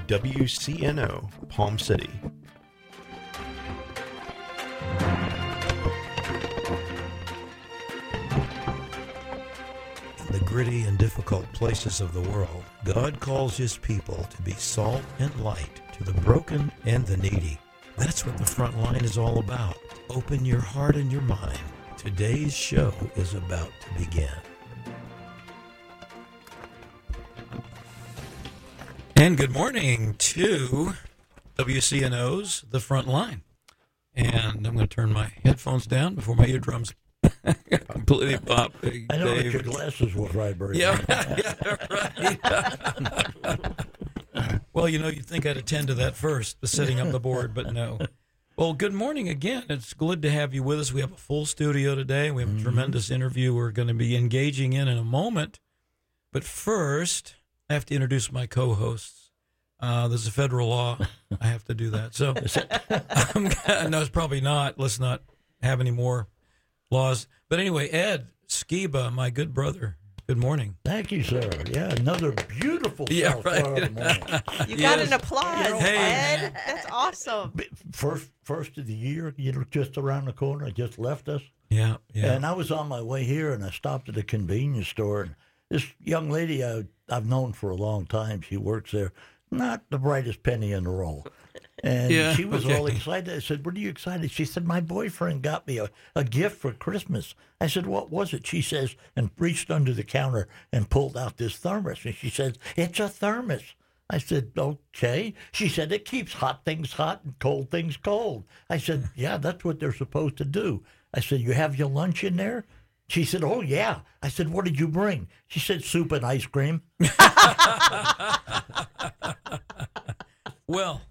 WCNO, Palm City. In the gritty and difficult places of the world, God calls His people to be salt and light to the broken and the needy. That's what the front line is all about. Open your heart and your mind. Today's show is about to begin. And good morning to WCNO's The Front Line. And I'm going to turn my headphones down before my eardrums completely pop. I know that your glasses will vibrate. Yeah, right. Well, you'd think I'd attend to that first, the setting up the board, but no. Well, good morning again. It's good to have you with us. We have a full studio today. We have a tremendous interview we're going to be engaging in a moment. But first, I have to introduce my co-hosts. There's a federal law. I have to do that. So, no, it's probably not. Let's not have any more laws. But anyway, Ed Skiba, my good brother, good morning. Thank you, sir. Yeah, another beautiful South Florida morning. You got an applause, Hey. Ed. That's awesome. First of the year, just around the corner, just left us. Yeah. And I was on my way here, and I stopped at a convenience store, and this young lady I've known for a long time, she works there, not the brightest penny in the roll. And she was all excited. I said, "What are you excited?" She said, "My boyfriend got me a gift for Christmas." I said, "What was it?" She says, and reached under the counter and pulled out this thermos. And she said, "It's a thermos." I said, "Okay." She said, "It keeps hot things hot and cold things cold." I said, "Yeah, that's what they're supposed to do." I said, "You have your lunch in there?" She said, "Oh, yeah." I said, "What did you bring?" She said, "Soup and ice cream." Well,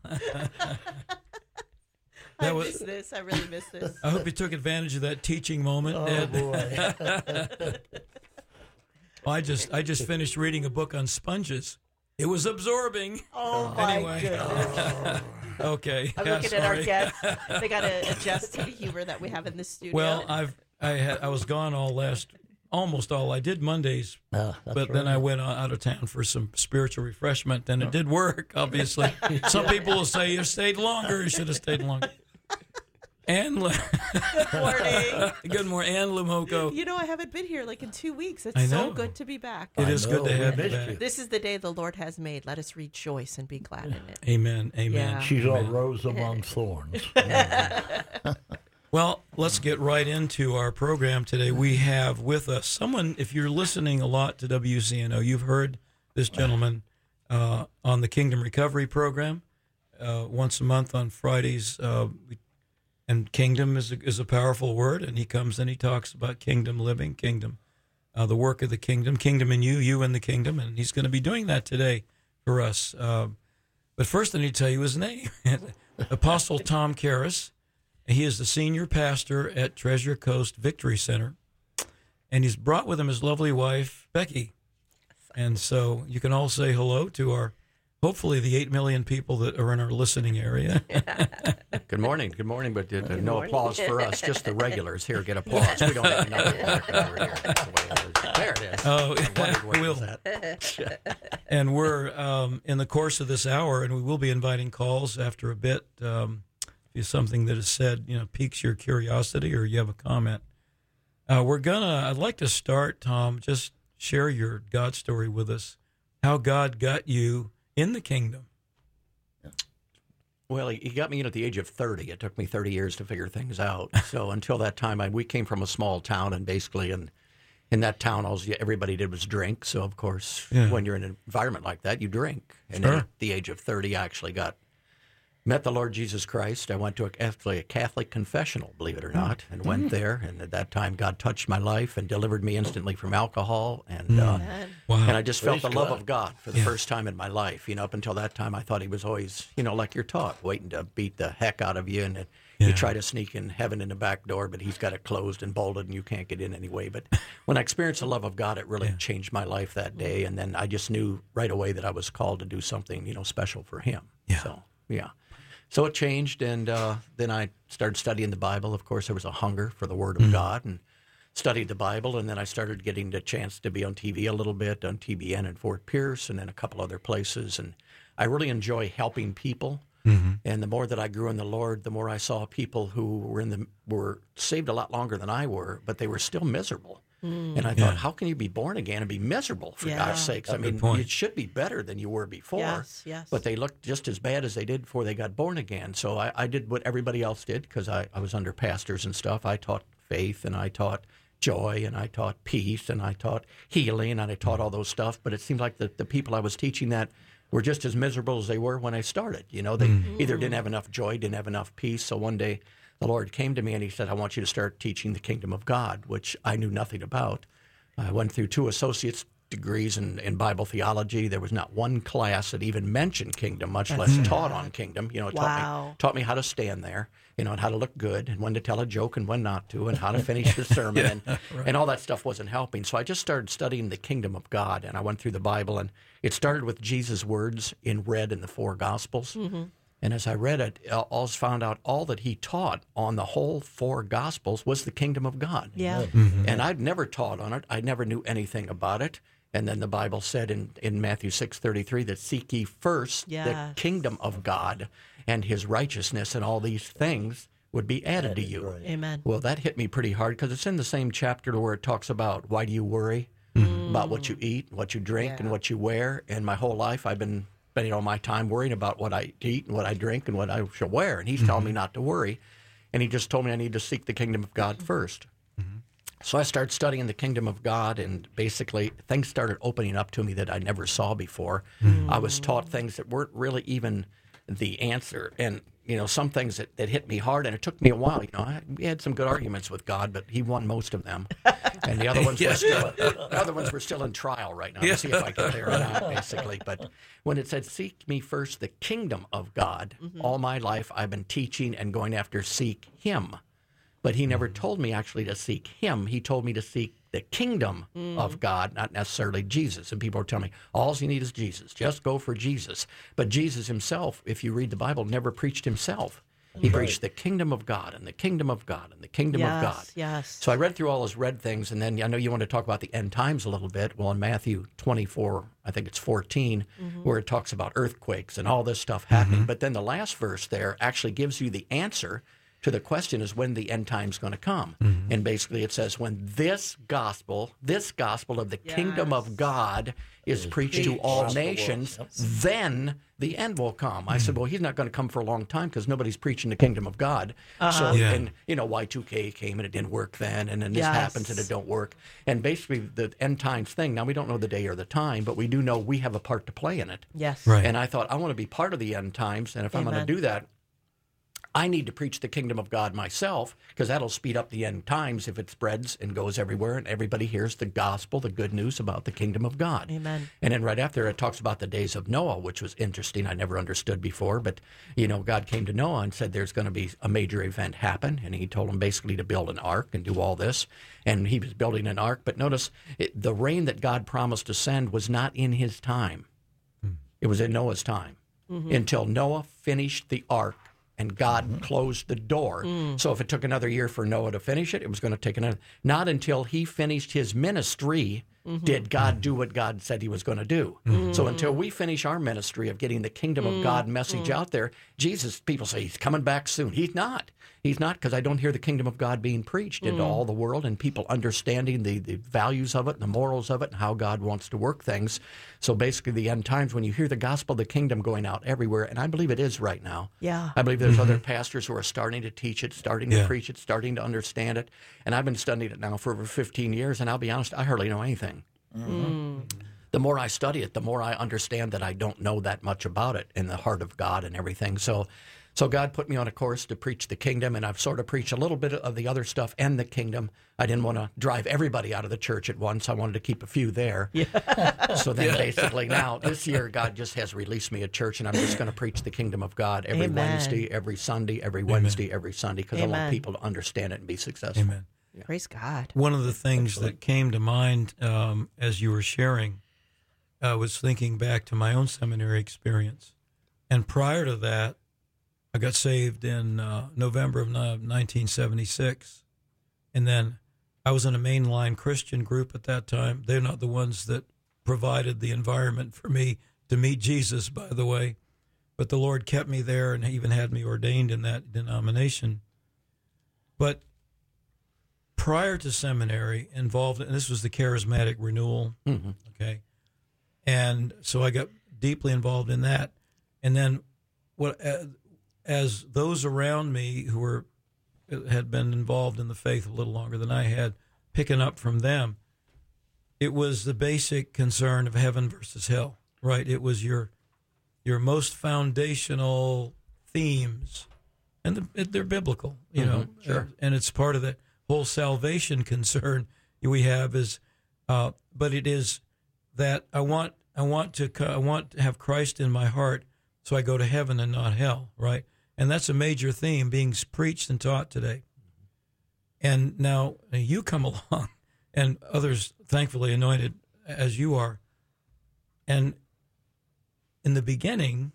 I miss this. I really miss this. I hope you took advantage of that teaching moment, Oh, Ed. boy. I just finished reading a book on sponges. It was absorbing. Oh, my Anyway. goodness. Okay. I'm looking at our guests. They got to adjust to the humor that we have in the studio. Well, I was gone almost all. I did Mondays, but then I went out of town for some spiritual refreshment, and it did work, obviously. Some people will say you stayed longer. You should have stayed longer. Good morning. Good morning, Ann Lumoko. I haven't been here in 2 weeks. I It's know. so good to be back. It is good to have you missed back. you. This is the day the Lord has made. Let us rejoice and be glad in it. Amen. Yeah. She's all rose among thorns. Well, let's get right into our program today. We have with us someone, if you're listening a lot to WCNO, you've heard this gentleman on the Kingdom Recovery program once a month on Fridays. And kingdom is a powerful word, and he comes and he talks about kingdom living, kingdom, the work of the kingdom in you in the kingdom, and he's going to be doing that today for us. But first I need to tell you his name, Apostle Tom Karras. He is the senior pastor at Treasure Coast Victory Center, and he's brought with him his lovely wife, Becky. And so you can all say hello to hopefully the 8 million people that are in our listening area. Good morning, but no applause for us. Just the regulars here get applause. We don't have enough over here. That's the way it is. There it is. Oh, Where we'll, was that? and we're in the course of this hour, and we will be inviting calls after a bit. If something that is said, piques your curiosity or you have a comment. I'd like to start, Tom, just share your God story with us, how God got you in the kingdom. Well, he got me in at the age of 30. It took me 30 years to figure things out. So until that time, we came from a small town, and basically in that town, everybody did was drink. So, of course, when you're in an environment like that, you drink. And Sure. at the age of 30, I actually met the Lord Jesus Christ. I went to a Catholic confessional, believe it or not, and went there. And at that time, God touched my life and delivered me instantly from alcohol. And Wow. and I just felt Praise the love God. of God for the first time in my life. Up until that time, I thought he was always, like you're taught, waiting to beat the heck out of you. And you try to sneak in heaven in the back door, but he's got it closed and bolted, and you can't get in anyway. But when I experienced the love of God, it really changed my life that day. And then I just knew right away that I was called to do something, special for him. Yeah. So, yeah. So it changed, and then I started studying the Bible. Of course, there was a hunger for the Word of God, and studied the Bible, and then I started getting the chance to be on TV a little bit, on TBN in Fort Pierce, and then a couple other places. And I really enjoy helping people. And the more that I grew in the Lord, the more I saw people who were saved a lot longer than I were, but they were still miserable. And I thought, how can you be born again and be miserable, for God's sakes? I mean, you should be better than you were before. Yes. But they looked just as bad as they did before they got born again. So I did what everybody else did, because I was under pastors and stuff. I taught faith, and I taught joy, and I taught peace, and I taught healing, and I taught all those stuff. But it seemed like the people I was teaching that were just as miserable as they were when I started. You know, they either didn't have enough joy, didn't have enough peace. So one day the Lord came to me and he said, I want you to start teaching the kingdom of God, which I knew nothing about. I went through 2 associate's degrees in Bible theology. There was not one class that even mentioned kingdom, much less taught on kingdom. You know, it taught me how to stand there, you know, and how to look good, and when to tell a joke and when not to, and how to finish the sermon, and all that stuff wasn't helping. So I just started studying the kingdom of God, and I went through the Bible, and it started with Jesus' words in red in the 4 Gospels. And as I read it, I found out all that he taught on the whole 4 Gospels was the kingdom of God. Yeah. And I'd never taught on it. I never knew anything about it. And then the Bible said in Matthew 6:33 that seek ye first the kingdom of God and his righteousness, and all these things would be added to you. Right. Amen. Well, that hit me pretty hard, because it's in the same chapter where it talks about why do you worry about what you eat, what you drink, and what you wear. And my whole life I've been spending all my time worrying about what I eat and what I drink and what I shall wear. And he's telling me not to worry. And he just told me I need to seek the kingdom of God first. So I started studying the kingdom of God, and basically things started opening up to me that I never saw before. I was taught things that weren't really even the answer. And, you know, some things that hit me hard, and it took me a while. You know, we had some good arguments with God, but he won most of them. And the other ones were still in trial right now to see if I get there or not, basically. But when it said, seek me first the kingdom of God, all my life I've been teaching and going after seek him. But he never told me actually to seek him. He told me to seek the kingdom of God, not necessarily Jesus. And people are telling me, all you need is Jesus. Just go for Jesus. But Jesus himself, if you read the Bible, never preached himself. He preached the kingdom of God and the kingdom of God and the kingdom of God. Yes. So I read through all those red things, and then I know you want to talk about the end times a little bit. Well, in Matthew 24, I think it's 14, where it talks about earthquakes and all this stuff happening. But then the last verse there actually gives you the answer to the question is when the end time's going to come. And basically it says when this gospel of the kingdom of God is preached to all nations, then the end will come. I said, well, he's not going to come for a long time because nobody's preaching the kingdom of God. So, and, you know, Y2K came and it didn't work then, and then this happens and it don't work. And basically the end times thing, now we don't know the day or the time, but we do know we have a part to play in it. Yes. Right. And I thought, I want to be part of the end times, and if I'm going to do that, I need to preach the kingdom of God myself, because that'll speed up the end times if it spreads and goes everywhere and everybody hears the gospel, the good news about the kingdom of God. Amen. And then right after it talks about the days of Noah, which was interesting. I never understood before, but, you know, God came to Noah and said there's going to be a major event happen. And he told him basically to build an ark and do all this. And he was building an ark. But notice the rain that God promised to send was not in his time. It was in Noah's time until Noah finished the ark. And God closed the door. So if it took another year for Noah to finish it, it was going to take another. Not until he finished his ministry did God do what God said he was going to do. So until we finish our ministry of getting the kingdom of God message out there, Jesus, people say he's coming back soon. He's not. He's not, because I don't hear the kingdom of God being preached into all the world and people understanding the values of it and the morals of it and how God wants to work things. So basically the end times, when you hear the gospel of the kingdom going out everywhere, and I believe it is right now. Yeah. I believe there's other pastors who are starting to teach it, starting to preach it, starting to understand it. And I've been studying it now for over 15 years, and I'll be honest, I hardly know anything. The more I study it, the more I understand that I don't know that much about it in the heart of God and everything. So God put me on a course to preach the kingdom, and I've sort of preached a little bit of the other stuff and the kingdom. I didn't want to drive everybody out of the church at once. I wanted to keep a few there. So then basically now, this year, God just has released me a church, and I'm just going to preach the kingdom of God every Wednesday, every Sunday, every Wednesday, every Sunday, because I want people to understand it and be successful. Amen. Yeah. Praise God. One of the things that came to mind as you were sharing was thinking back to my own seminary experience. And prior to that, I got saved in November of 1976. And then I was in a mainline Christian group at that time. They're not the ones that provided the environment for me to meet Jesus, by the way. But the Lord kept me there and even had me ordained in that denomination. But prior to seminary, involved, and this was the charismatic renewal, okay? And so I got deeply involved in that. And then as those around me who had been involved in the faith a little longer than I had, picking up from them, it was the basic concern of heaven versus hell, right? It was your most foundational themes, and they're biblical, you know. Sure. And it's part of the whole salvation concern we have is, but it is that I want to have Christ in my heart, so I go to heaven and not hell, right? And that's a major theme being preached and taught today. And now you come along, and others, thankfully anointed as you are. And in the beginning,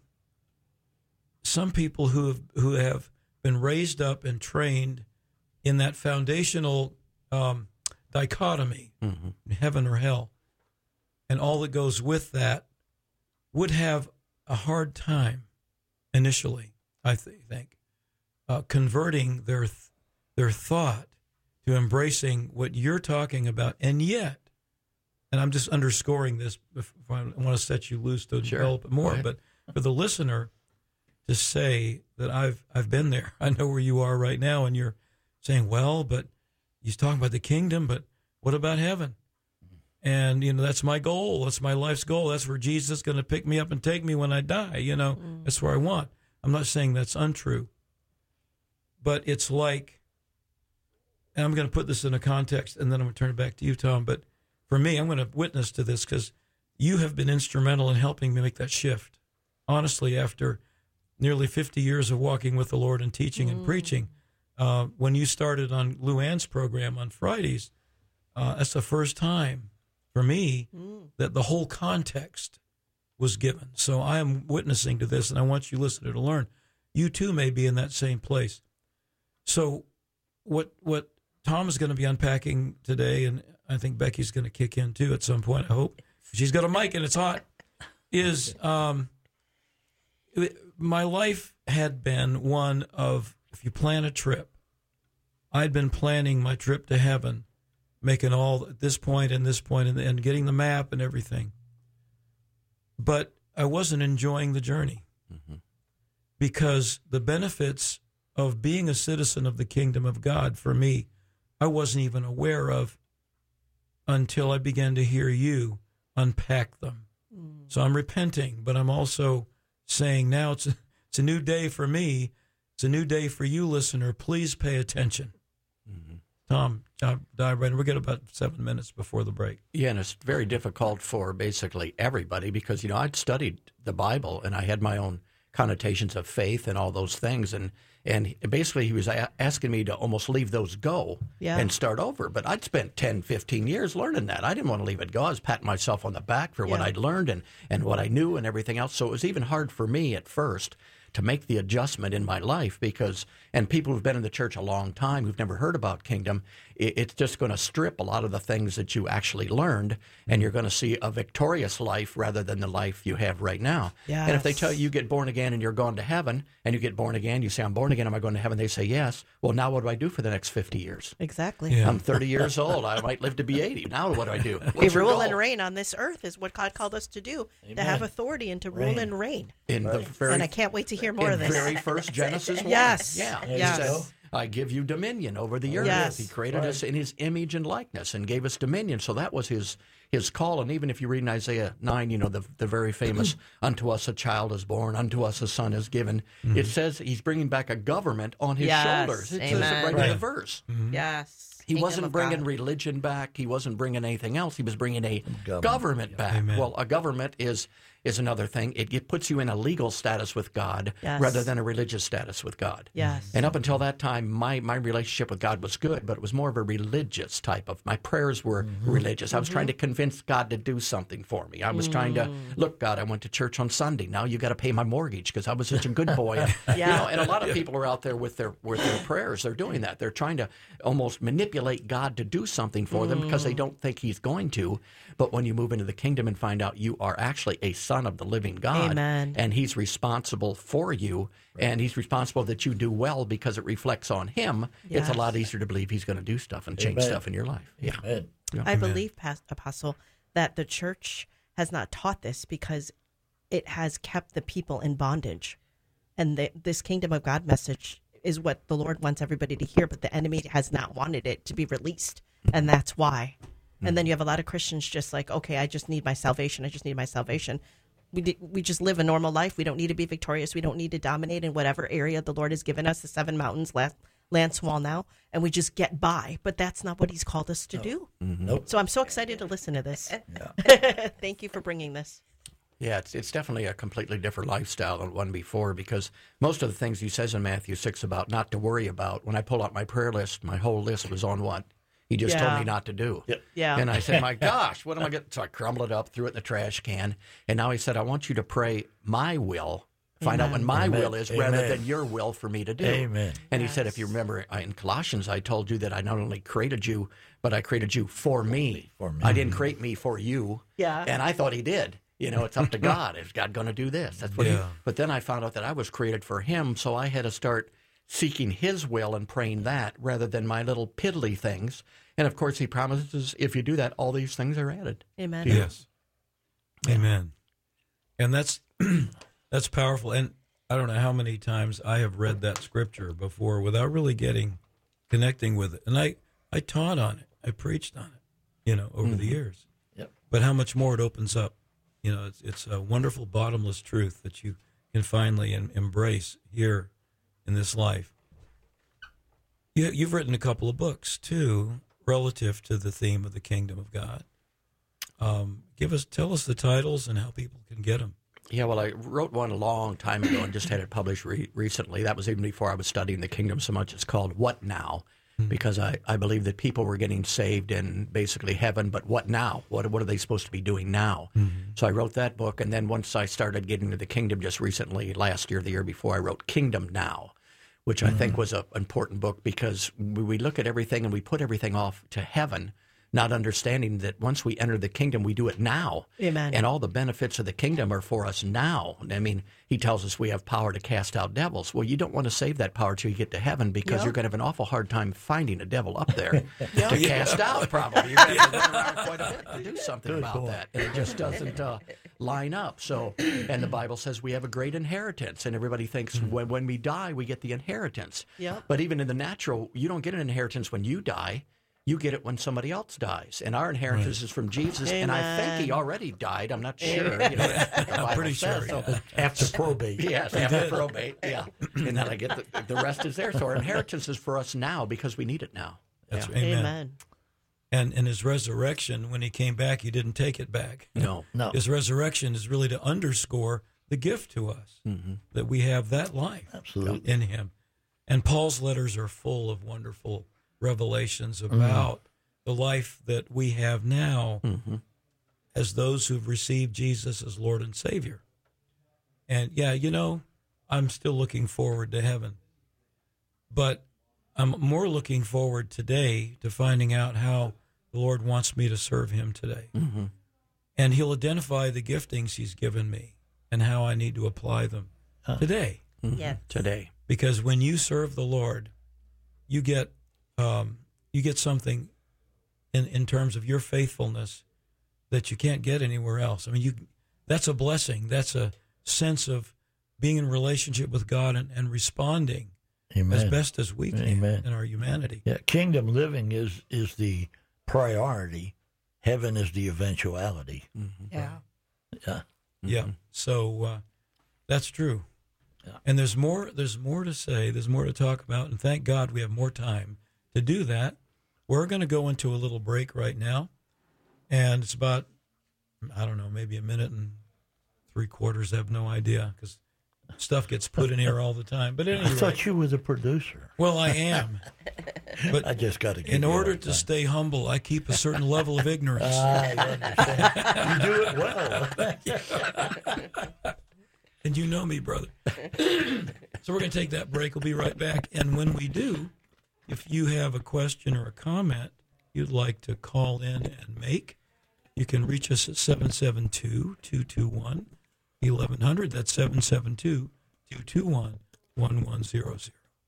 some people who have been raised up and trained in that foundational dichotomy, heaven or hell, and all that goes with that, would have a hard time initially, I think, converting their thought to embracing what you're talking about. And yet, and I'm just underscoring this, I want to set you loose to develop it more, but for the listener to say that I've been there, I know where you are right now, and you're saying, well, but he's talking about the kingdom, but what about heaven? And, you know, that's my goal. That's my life's goal. That's where Jesus is going to pick me up and take me when I die. You know, that's where I want. I'm not saying that's untrue. But it's like, and I'm going to put this in a context, and then I'm going to turn it back to you, Tom. But for me, I'm going to witness to this because you have been instrumental in helping me make that shift. Honestly, after nearly 50 years of walking with the Lord and teaching and preaching, when you started on Lou Ann's program on Fridays, that's the first time for me that the whole context was given. So I am witnessing to this, and I want you listener to learn. You too may be in that same place. So what Tom is going to be unpacking today, and I think Becky's going to kick in too at some point, I hope. She's got a mic and it's hot, is my life had been one of, if you plan a trip, I'd been planning my trip to heaven, making all this point and this point and getting the map and everything. But I wasn't enjoying the journey because the benefits of being a citizen of the kingdom of God, for me, I wasn't even aware of until I began to hear you unpack them. So I'm repenting, but I'm also saying now it's a new day for me. It's a new day for you, listener. Please pay attention. Tom, dive right in. We've got about 7 minutes before the break. Yeah, and it's very difficult for basically everybody because, you know, I'd studied the Bible and I had my own connotations of faith and all those things. And basically he was asking me to almost leave those go and start over. But I'd spent 10, 15 years learning that. I didn't want to leave it go. I was patting myself on the back for what I'd learned and what I knew and everything else. So it was even hard for me at first to make the adjustment in my life because, and people who've been in the church a long time who've never heard about kingdom, it's just going to strip a lot of the things that you actually learned, and you're going to see a victorious life rather than the life you have right now. Yes. And if they tell you get born again and you're going to heaven, and you get born again, you say, I'm born again, am I going to heaven? They say yes. Well, now what do I do for the next 50 years? Exactly. Yeah. I'm 30 years old. I might live to be 80. Now what do I do? We What's your rule goal? and reign on this earth is what God called us to do, to have authority and to rule and reign. In the very, And I can't wait to hear more of this. very first Genesis 1. Yes. Yeah. There you He go. said, I give you dominion over the earth. Yes. He created us in his image and likeness and gave us dominion. So that was his call. And even if you read in Isaiah 9, you know, the very famous, unto us a child is born, unto us a son is given. It says he's bringing back a government on his shoulders. It says it right in the verse. Yes. He Kingdom wasn't of bringing God. religion back. He wasn't bringing anything else. He was bringing a government back. Amen. Well, a government is another thing. It puts you in a legal status with God Yes. rather than a religious status with God. Yes. And up until that time, my relationship with God was good, but it was more of a religious type of. My prayers were religious. I was trying to convince God to do something for me. I was trying to look, God, I went to church on Sunday. Now you got to pay my mortgage because I was such a good boy. And, you know, and a lot of people are out there with their prayers. They're doing that. They're trying to almost manipulate God to do something for them because they don't think He's going to. But when you move into the kingdom and find out you are actually a son Son of the living God. Amen. And he's responsible for you, and he's responsible that you do well because it reflects on him. Yes. It's a lot easier to believe he's going to do stuff and change stuff in your life. Yeah. Amen. I believe, Apostle, that the church has not taught this because it has kept the people in bondage. And this kingdom of God message is what the Lord wants everybody to hear, but the enemy has not wanted it to be released. And that's why. And then you have a lot of Christians just like, okay, I just need my salvation. I just need my salvation. We just live a normal life. We don't need to be victorious. We don't need to dominate in whatever area the Lord has given us, the 7 mountains, Lance Wall now, and we just get by. But that's not what he's called us to do. Nope. So I'm so excited to listen to this. Thank you for bringing this. Yeah, it's definitely a completely different lifestyle than one before, because most of the things he says in Matthew 6 about not to worry about, when I pull out my prayer list, my whole list was on what he just told me not to do. Yep. Yeah. And I said, my gosh, what am I going to... So I crumbled it up, threw it in the trash can, and now he said, I want you to pray my will, find out what my will is, rather than your will for me to do. Amen. And he said, if you remember in Colossians, I told you that I not only created you, but I created you for me. For me. I didn't create me for you. Yeah. And I thought he did. You know, it's up to God. Is God going to do this? That's what. But then I found out that I was created for him, so I had to start seeking his will and praying that rather than my little piddly things. And of course, he promises if you do that, all these things are added. Amen. Yes. Amen. And that's that's powerful. And I don't know how many times I have read that scripture before without really connecting with it. And I taught on it. I preached on it, over the years. Yep. But how much more it opens up. It's a wonderful bottomless truth that you can finally embrace here in this life. You've written a couple of books, too, relative to the theme of the kingdom of God. Tell us the titles and how people can get them. Yeah, well, I wrote one a long time ago and just had it published recently. That was even before I was studying the kingdom so much. It's called What Now? Because I believe that people were getting saved in basically heaven, but what now? What are they supposed to be doing now? So I wrote that book, and then once I started getting to the kingdom just recently, last year, the year before, I wrote Kingdom Now, which I think was an important book because we look at everything and we put everything off to heaven, not understanding that once we enter the kingdom, we do it now. Amen. And all the benefits of the kingdom are for us now. I mean, he tells us we have power to cast out devils. Well, you don't want to save that power till you get to heaven because you're going to have an awful hard time finding a devil up there to cast out, probably. You're going to have to run around quite a bit to do something about that. And it just doesn't line up. So, and the Bible says we have a great inheritance. And everybody thinks when we die, we get the inheritance. Yep. But even in the natural, you don't get an inheritance when you die. You get it when somebody else dies. And our inheritance is from Jesus. Amen. And I think he already died. I'm not sure. The Bible pretty says sure. so. After probate. Yes, after probate. Yeah. And then I get the rest is there. So our inheritance is for us now because we need it now. That's Yeah. amen. Amen. And in his resurrection, when he came back, he didn't take it back. No. His resurrection is really to underscore the gift to us that we have that life Absolutely. in him. And Paul's letters are full of wonderful revelations about the life that we have now as those who've received Jesus as Lord and Savior. And I'm still looking forward to heaven. But I'm more looking forward today to finding out how the Lord wants me to serve him today. And he'll identify the giftings he's given me and how I need to apply them today. Yes. Today. Because when you serve the Lord, you get something in terms of your faithfulness that you can't get anywhere else. I mean, that's a blessing. That's a sense of being in relationship with God and responding Amen. as best as we can in our humanity. Yeah, kingdom living is the priority. Heaven is the eventuality. Yeah. Yeah. Yeah. So that's true. Yeah. And there's more to say. There's more to talk about. And thank God we have more time to do that. We're going to go into a little break right now. And it's about, I don't know, maybe a minute and 3/4. I have no idea because stuff gets put in here all the time. But anyway, I thought you were the producer. well, I am. But I just got to get in order to stay humble, I keep a certain level of ignorance. I understand. You do it well. And you know me, brother. So we're going to take that break. We'll be right back. And when we do, if you have a question or a comment you'd like to call in and make, you can reach us at 772-221-4639. 1100. That's 772-221-1100.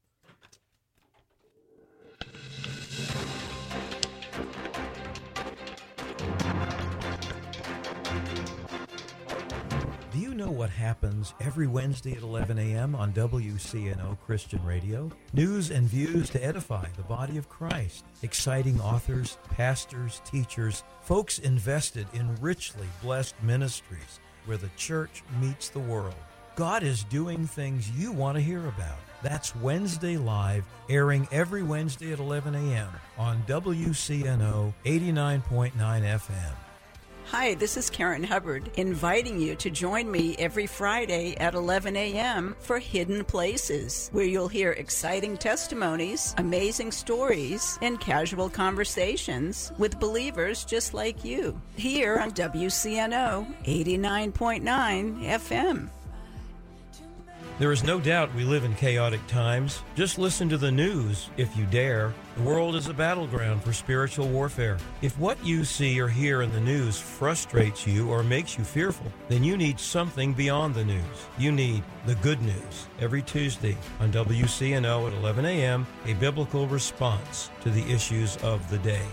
Do you know what happens every Wednesday at 11 a.m. on WCNO Christian Radio? News and views to edify the body of Christ. Exciting authors, pastors, teachers, folks invested in richly blessed ministries where the church meets the world. God is doing things you want to hear about. That's Wednesday Live, airing every Wednesday at 11 a.m. on WCNO 89.9 FM. Hi, this is Karen Hubbard, inviting you to join me every Friday at 11 a.m. for Hidden Places, where you'll hear exciting testimonies, amazing stories, and casual conversations with believers just like you, here on WCNO 89.9 FM. There is no doubt we live in chaotic times. Just listen to the news, if you dare. The world is a battleground for spiritual warfare. If what you see or hear in the news frustrates you or makes you fearful, then you need something beyond the news. You need the good news. Every Tuesday on WCNO at 11 a.m., a biblical response to the issues of the day.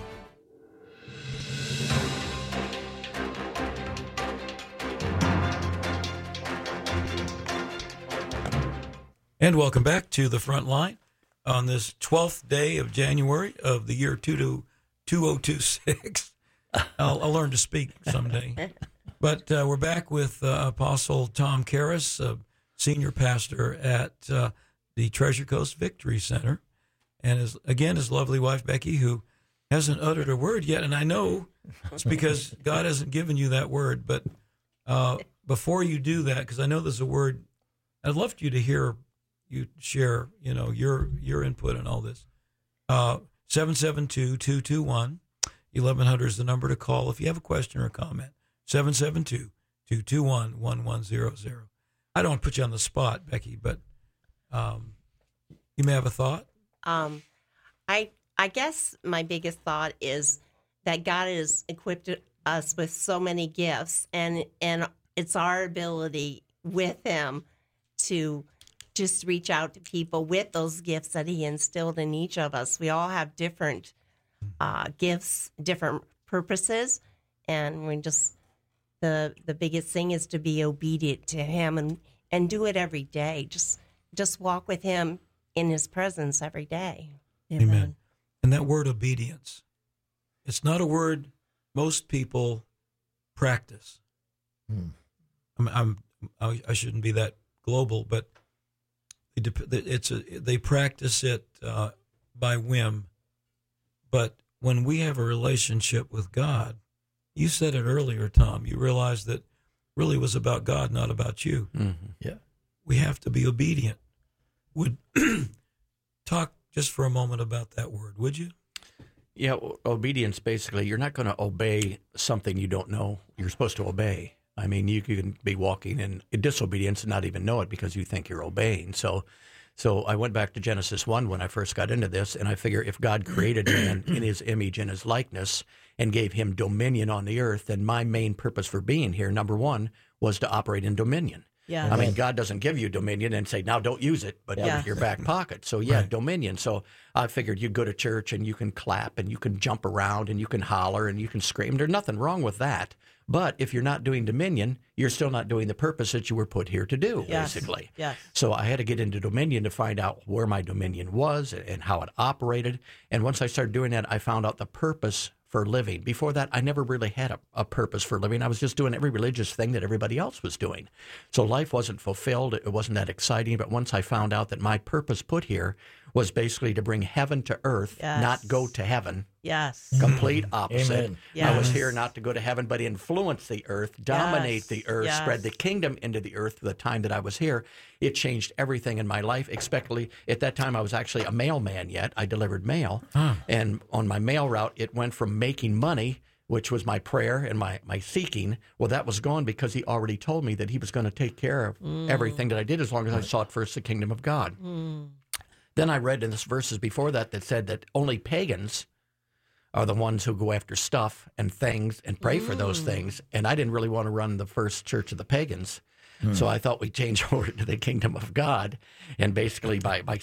And welcome back to the front line on this 12th day of January of the year 2026. I'll learn to speak someday. But we're back with Apostle Tom Karras, senior pastor at the Treasure Coast Victory Center, and his lovely wife, Becky, who hasn't uttered a word yet. And I know it's because God hasn't given you that word. But before you do that, because I know there's a word, I'd love for you to hear you share, your input on all this. 772-221-1100 is the number to call if you have a question or a comment. 772-221-1100. I don't want to put you on the spot, Becky, but you may have a thought. I guess my biggest thought is that God has equipped us with so many gifts, and it's our ability with Him to just reach out to people with those gifts that He instilled in each of us. We all have different gifts, different purposes, and we just the biggest thing is to be obedient to Him and do it every day. Just walk with Him in His presence every day. Amen. And that word obedience, it's not a word most people practice. I shouldn't be that global, but they practice it by whim. But when we have a relationship with God, you said it earlier, Tom, you realize that really was about God, not about you. Mm-hmm. Yeah. We have to be obedient. Would talk just for a moment about that word, would you? Yeah, obedience, basically, you're not going to obey something you don't know you're supposed to obey. I mean, you can be walking in disobedience and not even know it because you think you're obeying. So I went back to Genesis 1 when I first got into this, and I figure if God created man in His image and His likeness and gave him dominion on the earth, then my main purpose for being here, number one, was to operate in dominion. Yeah. I mean, God doesn't give you dominion and say, now don't use it, but Yeah. in your back pocket. So, Right. dominion. So I figured you go to church and you can clap and you can jump around and you can holler and you can scream. There's nothing wrong with that. But if you're not doing dominion, you're still not doing the purpose that you were put here to do, Yes. basically. Yes. So I had to get into dominion to find out where my dominion was and how it operated. And once I started doing that, I found out the purpose for living. Before that, I never really had a purpose for living. I was just doing every religious thing that everybody else was doing. So life wasn't fulfilled. It wasn't that exciting. But once I found out that my purpose put here was basically to bring heaven to earth, Yes. not go to heaven. Yes. Complete opposite. Amen. I was Yes. here not to go to heaven, but influence the earth, dominate Yes. the earth, Yes. spread the kingdom into the earth for the time that I was here. It changed everything in my life, especially at that time I was actually a mailman yet. I delivered mail. And on my mail route, it went from making money, which was my prayer and my seeking. Well, that was gone because He already told me that He was going to take care of everything that I did as long as I sought first the kingdom of God. Then I read in this verses before that said that only pagans are the ones who go after stuff and things and pray for those things. And I didn't really want to run the first church of the pagans. So I thought we'd change over to the kingdom of God, and basically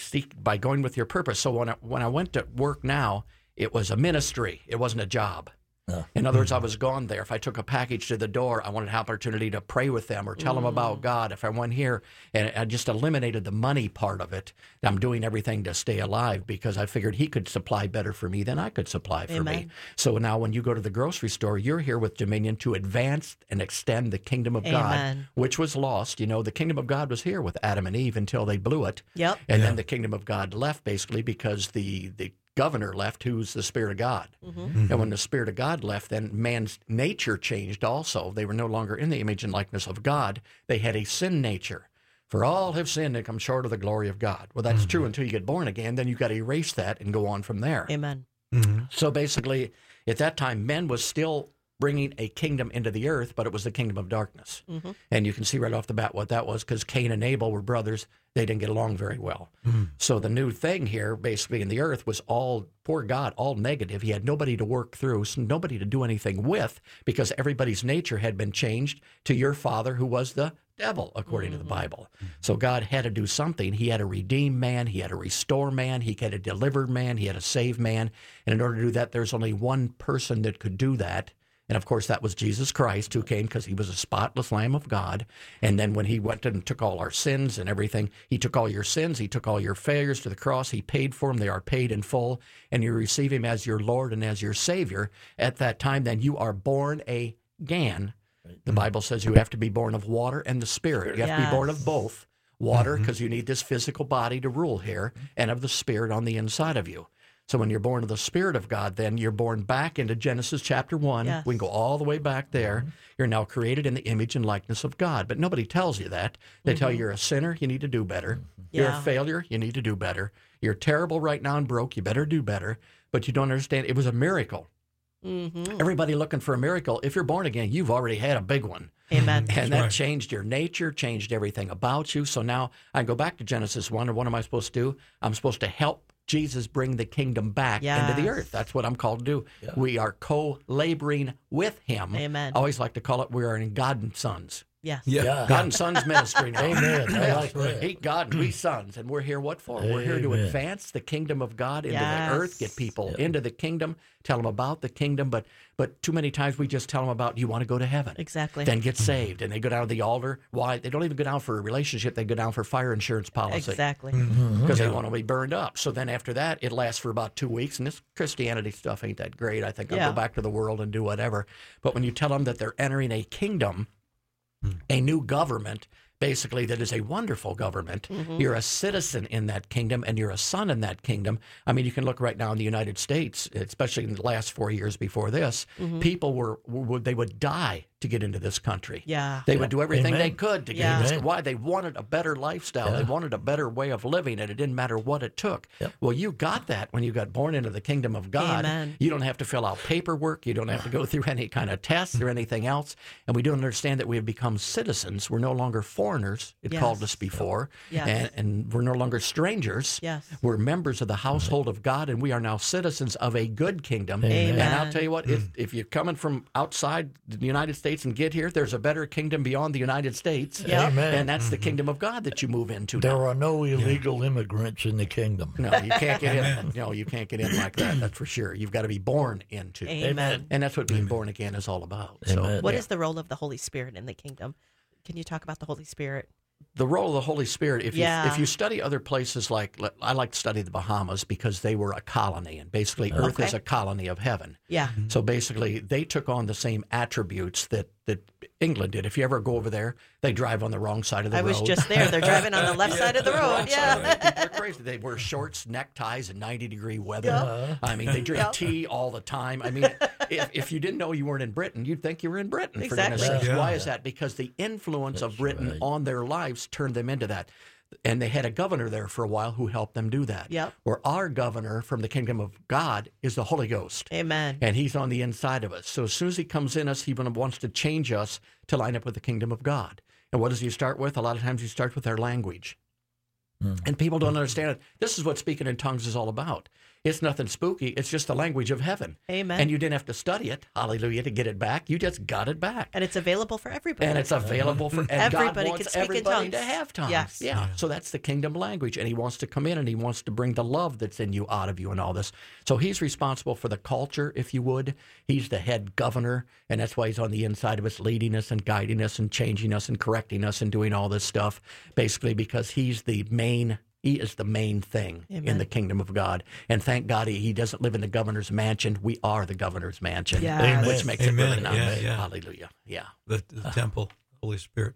by going with your purpose. So when I went to work now, it was a ministry. It wasn't a job. In other words, I was gone there. If I took a package to the door, I wanted an opportunity to pray with them or tell them about God. If I went here, and I just eliminated the money part of it, I'm doing everything to stay alive because I figured he could supply better for me than I could supply for me. So now when you go to the grocery store, you're here with Dominion to advance and extend the kingdom of God, which was lost. You know, the kingdom of God was here with Adam and Eve until they blew it. And then the kingdom of God left basically because the governor left, who's the Spirit of God. And when the Spirit of God left, then man's nature changed also. They were no longer in the image and likeness of God. They had a sin nature. For all have sinned and come short of the glory of God. Well, that's true until you get born again. Then you've got to erase that and go on from there. Amen. So basically, at that time, men was still bringing a kingdom into the earth, but it was the kingdom of darkness. And you can see right off the bat what that was, because Cain and Abel were brothers. They didn't get along very well. So the new thing here, basically in the earth, was all, poor God, all negative. He had nobody to work through, so nobody to do anything with, because everybody's nature had been changed to your father, who was the devil, according to the Bible. So God had to do something. He had to redeem man. He had to restore man. He had to deliver man. He had to save man. And in order to do that, there's only one person that could do that. And, of course, that was Jesus Christ, who came because he was a spotless Lamb of God. And then when he went and took all our sins and everything, he took all your sins, he took all your failures to the cross, he paid for them, they are paid in full, and you receive him as your Lord and as your Savior. At that time, then you are born again. The Bible says you have to be born of water and the Spirit. You have to be born of both. Water, because you need this physical body to rule here, and of the Spirit on the inside of you. So when you're born of the Spirit of God, then you're born back into Genesis chapter 1. We can go all the way back there. You're now created in the image and likeness of God. But nobody tells you that. They tell you you're a sinner, you need to do better. You're a failure, you need to do better. You're terrible right now and broke, you better do better. But you don't understand, it was a miracle. Everybody looking for a miracle. If you're born again, you've already had a big one. Amen. And that changed your nature, changed everything about you. So now I go back to Genesis 1, and what am I supposed to do? I'm supposed to help Jesus bring the kingdom back into the earth. That's what I'm called to do. We are co-laboring with him. Amen. I always like to call it, we are in God and Sons. Yes. God and Sons ministry now. Amen. I like that. Hate God and we sons. And we're here what for? We're here to advance the kingdom of God into the earth, get people into the kingdom, tell them about the kingdom. But too many times we just tell them about, you want to go to heaven. Exactly. Then get saved. And they go down to the altar. Why? They don't even go down for a relationship. They go down for fire insurance policy. Exactly. Because they want to be burned up. So then after that, it lasts for about 2 weeks. And this Christianity stuff ain't that great. I think I'll go back to the world and do whatever. But when you tell them that they're entering a kingdom, a new government, basically, that is a wonderful government. You're a citizen in that kingdom, and you're a son in that kingdom. I mean, you can look right now in the United States, especially in the last 4 years before this, people they would die to get into this country. They would do everything they could to get into this. Why? They wanted a better lifestyle. They wanted a better way of living, and it didn't matter what it took. Well, you got that when you got born into the kingdom of God. You don't have to fill out paperwork. You don't have to go through any kind of tests or anything else. And we don't understand that we have become citizens. We're no longer foreigners, it called us before. And we're no longer strangers. We're members of the household of God, and we are now citizens of a good kingdom. And I'll tell you what, if you're coming from outside the United States and get here, there's a better kingdom beyond the United States. And that's the kingdom of God that you move into. There are no illegal immigrants in the kingdom. No, you can't get in. No, you can't get in like that. That's for sure. You've got to be born into. Amen. And that's what being born again is all about. Amen. What is the role of the Holy Spirit in the kingdom? Can you talk about the Holy Spirit? The role of the Holy Spirit, if you study other places, like I like to study the Bahamas because they were a colony, and basically Earth is a colony of heaven. So basically they took on the same attributes that England did. If you ever go over there, they drive on the wrong side of the road. I was just there. They're driving on the left side of the road. They're crazy. They wear shorts, neckties in 90-degree weather. I mean, they drink tea all the time. I mean, if you didn't know you weren't in Britain, you'd think you were in Britain. For goodness sakes. Why is that? Because the influence of Britain on their lives turned them into that. And they had a governor there for a while who helped them do that. Where our governor from the kingdom of God is the Holy Ghost. Amen. And he's on the inside of us. So as soon as he comes in us, he wants to change us to line up with the kingdom of God. And what does he start with? A lot of times he starts with our language. And people don't understand it. This is what speaking in tongues is all about. It's nothing spooky. It's just the language of heaven. Amen. And you didn't have to study it, hallelujah, to get it back. You just got it back. And it's available for everybody. And it's available for and everybody. God wants can speak everybody in to tongues. have tongues. Yes. Yeah. So that's the kingdom language. And he wants to come in and he wants to bring the love that's in you out of you and all this. So he's responsible for the culture, if you would. He's the head governor. And that's why he's on the inside of us, leading us and guiding us and changing us and correcting us and doing all this stuff. Basically because he is the main thing Amen. in the kingdom of God. And thank God he doesn't live in the governor's mansion. We are the governor's mansion, Yes. which makes Amen. it really nice. Yeah. Hallelujah. Yeah. The temple, Holy Spirit.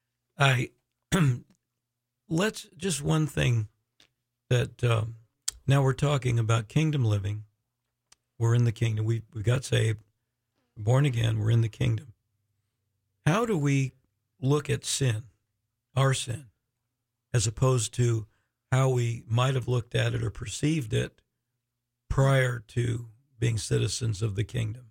Let's just one thing that now we're talking about kingdom living. We're in the kingdom. We got saved, born again. We're in the kingdom. How do we look at sin, our sin, as opposed to how we might have looked at it or perceived it prior to being citizens of the kingdom?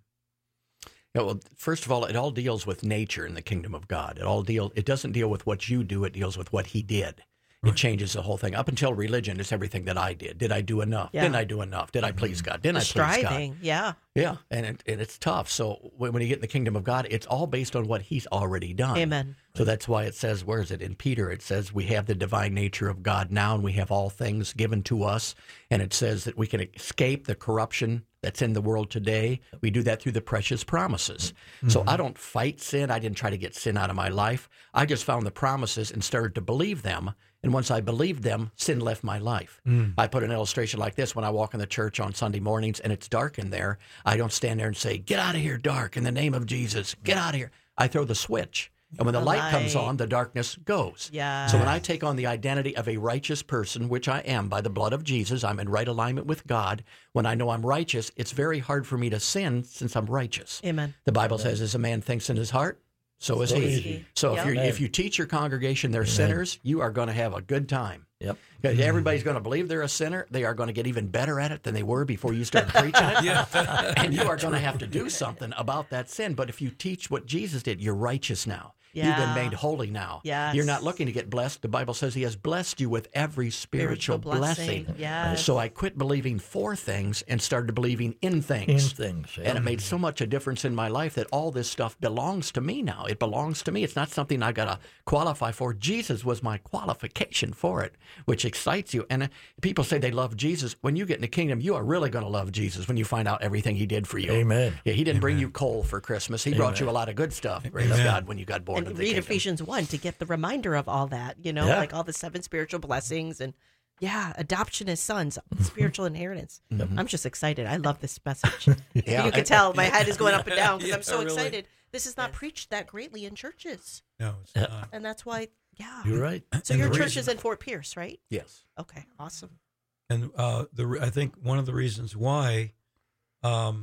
Yeah, well, first of all, it all deals with nature in the kingdom of God. It doesn't deal with what you do. It deals with what he did. It changes the whole thing. Up until religion, it's everything that I did. Did I do enough? Yeah. Didn't I do enough? Did I please God? Didn't I please Striving, God? yeah. Yeah, and it's tough. So when you get in the kingdom of God, it's all based on what he's already done. Amen. So that's why it says, where is it? In Peter, it says we have the divine nature of God now, and we have all things given to us. And it says that we can escape the corruption that's in the world today. We do that through the precious promises. Mm-hmm. So I don't fight sin. I didn't try to get sin out of my life. I just found the promises and started to believe them. And once I believed them, sin left my life. I put an illustration like this. When I walk in the church on Sunday mornings and it's dark in there, I don't stand there and say, get out of here, dark, in the name of Jesus. Get out of here. I throw the switch. And when the light comes on, the darkness goes. Yeah. So when I take on the identity of a righteous person, which I am by the blood of Jesus, I'm in right alignment with God. When I know I'm righteous, it's very hard for me to sin since I'm righteous. Amen. The Bible says, as a man thinks in his heart, so is he. So if you teach your congregation they're sinners, you are going to have a good time. Yep. Because everybody's going to believe they're a sinner. They are going to get even better at it than they were before you started preaching it. And you are going to have to do something about that sin. But if you teach what Jesus did, you're righteous now. Yeah. You've been made holy now. Yes. You're not looking to get blessed. The Bible says he has blessed you with every spiritual blessing. Yes. So I quit believing for things and started believing in things. Yeah. And it made so much a difference in my life that all this stuff belongs to me now. It belongs to me. It's not something I got to qualify for. Jesus was my qualification for it, which excites you. And people say they love Jesus. When you get in the kingdom, you are really going to love Jesus when you find out everything he did for you. Amen. Yeah, he didn't bring you coal for Christmas. He brought you a lot of good stuff. Praise God when you got born. And read Ephesians 1 to get the reminder of all that, like all the 7 spiritual blessings and adoption as sons, spiritual inheritance. I'm just excited. I love this message. You can tell my head is going up and down because I'm so excited. This is not preached that greatly in churches. No, it's not. And that's why, You're right. So your church is in Fort Pierce, right? Yes. Okay, awesome. And I think one of the reasons why that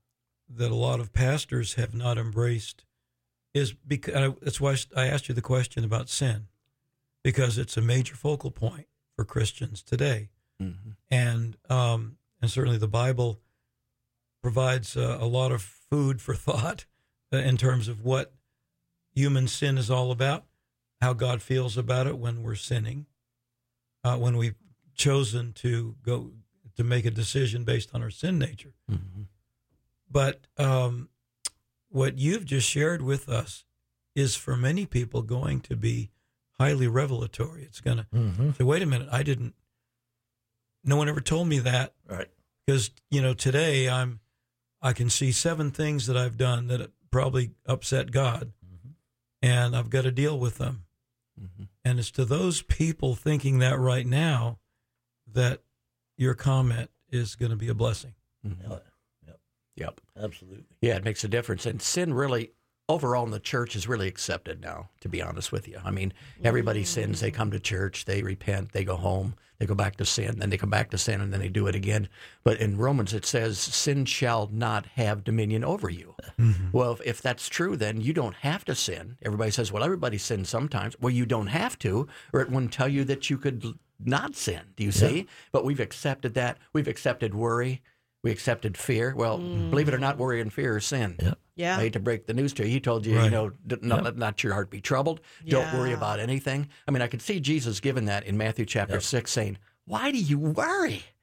a lot of pastors have not embraced is because that's why I asked you the question about sin, because it's a major focal point for Christians today, and certainly the Bible provides a lot of food for thought in terms of what human sin is all about, how God feels about it when we're sinning, when we've chosen to go to make a decision based on our sin nature. But what you've just shared with us is for many people going to be highly revelatory. It's going to say, wait a minute, no one ever told me that. Right. Because, today I can see 7 things that I've done that probably upset God, and I've got to deal with them. And it's to those people thinking that right now that your comment is going to be a blessing. Yep. Absolutely. Yeah, it makes a difference. And sin really, overall in the church, is really accepted now, to be honest with you. I mean, everybody sins. They come to church, they repent, they go home, they go back to sin, then they come back to sin, and then they do it again. But in Romans, it says, sin shall not have dominion over you. Well, if that's true, then you don't have to sin. Everybody says, well, everybody sins sometimes. Well, you don't have to, or it wouldn't tell you that you could not sin. Do you see? But we've accepted that. We've accepted worry. We accepted fear. Well, believe it or not, worry and fear are sin. Yeah. I hate to break the news to you. He told you, let not your heart be troubled. Don't worry about anything. I mean, I could see Jesus giving that in Matthew chapter 6 saying, why do you worry?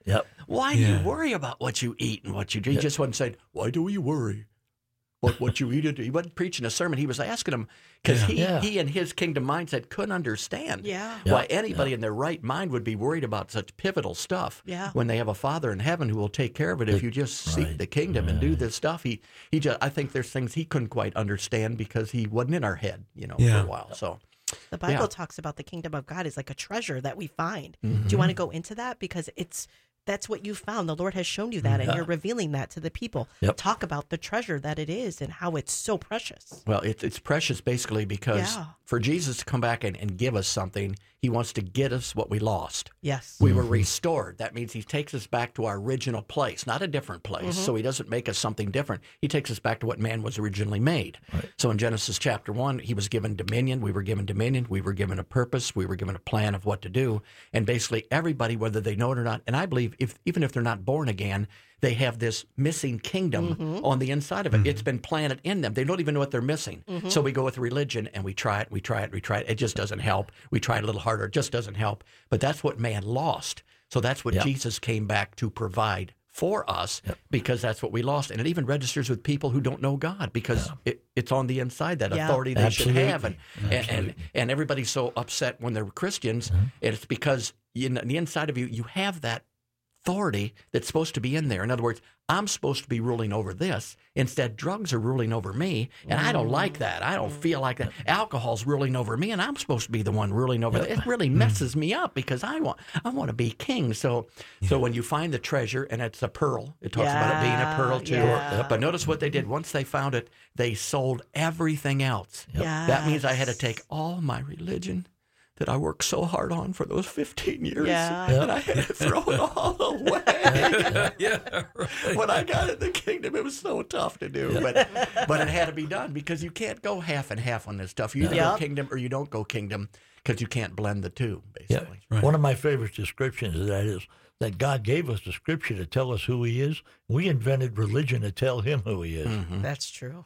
Yep. Why do you worry about what you eat and what you do? He just wasn't saying, why do you worry? What you eat? He wasn't preaching a sermon. He was asking them because he and his kingdom mindset couldn't understand why anybody in their right mind would be worried about such pivotal stuff when they have a Father in heaven who will take care of it if you just seek the kingdom and do this stuff. I think there's things he couldn't quite understand because he wasn't in our head, for a while. So the Bible talks about the kingdom of God is like a treasure that we find. Do you want to go into that? Because that's what you found. The Lord has shown you that, and you're revealing that to the people. Talk about the treasure that it is and how it's so precious. Well, it's precious basically because for Jesus to come back and give us something, he wants to get us what we lost. Yes. We were restored. That means he takes us back to our original place, not a different place. So he doesn't make us something different. He takes us back to what man was originally made. Right. So in Genesis chapter 1, he was given dominion. We were given dominion. We were given a purpose. We were given a plan of what to do. And basically everybody, whether they know it or not, and I believe even if they're not born again, they have this missing kingdom on the inside of it. It's been planted in them. They don't even know what they're missing. So we go with religion and we try it. It just doesn't help. We try it a little harder. It just doesn't help. But that's what man lost. So that's what Jesus came back to provide for us because that's what we lost. And it even registers with people who don't know God because it's on the inside, that authority they should have. And everybody's so upset when they're Christians. And it's because in the inside of you, you have that authority that's supposed to be in there. In other words, I'm supposed to be ruling over this. Instead, drugs are ruling over me, and I don't like that. I don't feel like that. Alcohol's ruling over me, and I'm supposed to be the one ruling over that. It really messes me up because I want to be king. So when you find the treasure, and it's a pearl, it talks about it being a pearl too. Yeah. But notice what they did. Once they found it, they sold everything else. That means I had to take all my religion that I worked so hard on for those 15 years, and I had to throw it all away. When I got in the kingdom, it was so tough to do, but it had to be done because you can't go half and half on this stuff. You either go kingdom or you don't go kingdom because you can't blend the two, basically. Right. One of my favorite descriptions of that is that God gave us the scripture to tell us who he is. We invented religion to tell him who he is. That's true.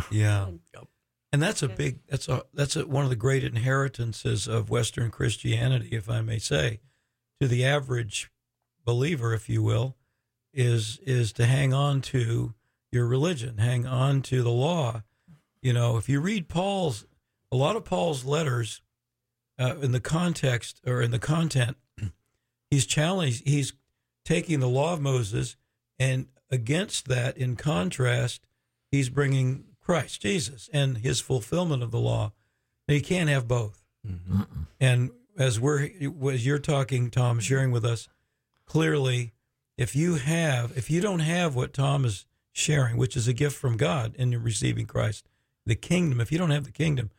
And that's one of the great inheritances of Western Christianity, if I may say, to the average believer, if you will, is to hang on to your religion, hang on to the law. If you read a lot of Paul's letters, in the context or in the content, he's taking the law of Moses, and against that, in contrast, he's bringing Christ Jesus and his fulfillment of the law. Now, you can't have both. And as you're talking, Tom, sharing with us, clearly, if you don't have what Tom is sharing, which is a gift from God in receiving Christ, the kingdom, if you don't have the kingdom,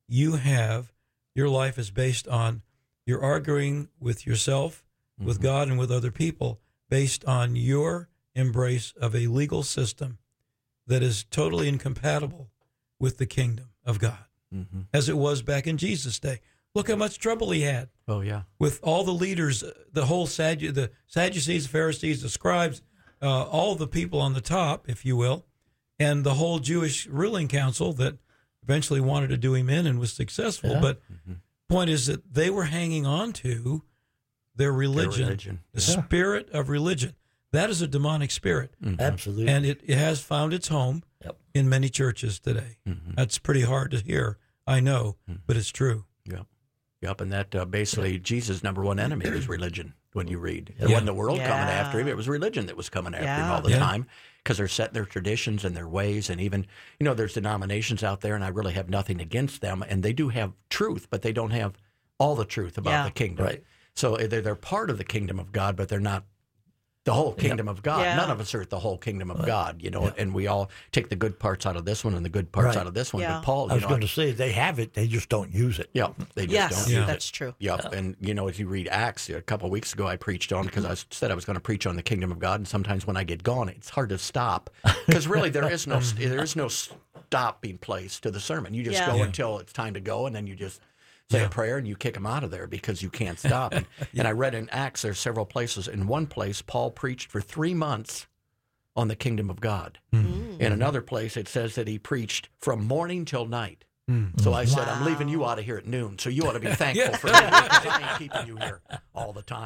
your life is based on, you're arguing with yourself, with God, and with other people based on your embrace of a legal system that is totally incompatible with the kingdom of God, as it was back in Jesus' day. Look how much trouble he had. Oh, yeah. With all the leaders, the whole the Sadducees, the Pharisees, the scribes, all the people on the top, if you will, and the whole Jewish ruling council that eventually wanted to do him in and was successful. Yeah. But point is that they were hanging on to their religion. The spirit of religion. That is a demonic spirit. Absolutely. And it has found its home in many churches today. That's pretty hard to hear, I know, but it's true. Yep, and that basically Jesus' number one enemy was religion when you read. It wasn't the world coming after him. It was religion that was coming after him all the time because they're set in their traditions and their ways. And even, there's denominations out there, and I really have nothing against them, and they do have truth, but they don't have all the truth about the kingdom. Right. So they're part of the kingdom of God, but they're not the whole kingdom of God. None of us are the whole kingdom of God, and we all take the good parts out of this one and the good parts out of this one. But Paul, I was going to say, they have it, they just don't use it. They just don't use that's it. True. And, as you read Acts, a couple of weeks ago I preached on, because I said I was going to preach on the kingdom of God, and sometimes when I get going, it's hard to stop, because really there is no stopping place to the sermon. You just go until it's time to go, and then you just say a prayer and you kick them out of there because you can't stop. And I read in Acts, there's several places. In one place, Paul preached for 3 months on the kingdom of God. In another place, it says that he preached from morning till night. So I said, I'm leaving you out of here at noon, so you ought to be thankful for me, because I ain't keeping you here all the time.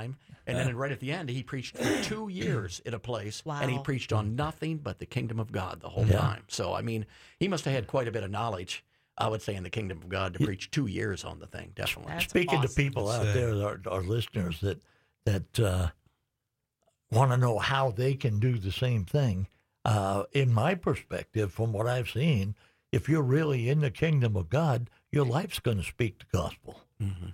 And then right at the end, he preached for 2 years at a place, and he Wow. preached on nothing but the kingdom of God the whole time. So, I mean, he must have had quite a bit of knowledge, I would say, in the kingdom of God to preach 2 years on the thing, definitely. That's Speaking to awesome. people out there, our listeners that want to know how they can do the same thing, in my perspective, from what I've seen, if you're really in the kingdom of God, your life's going to speak the gospel. Mm-hmm.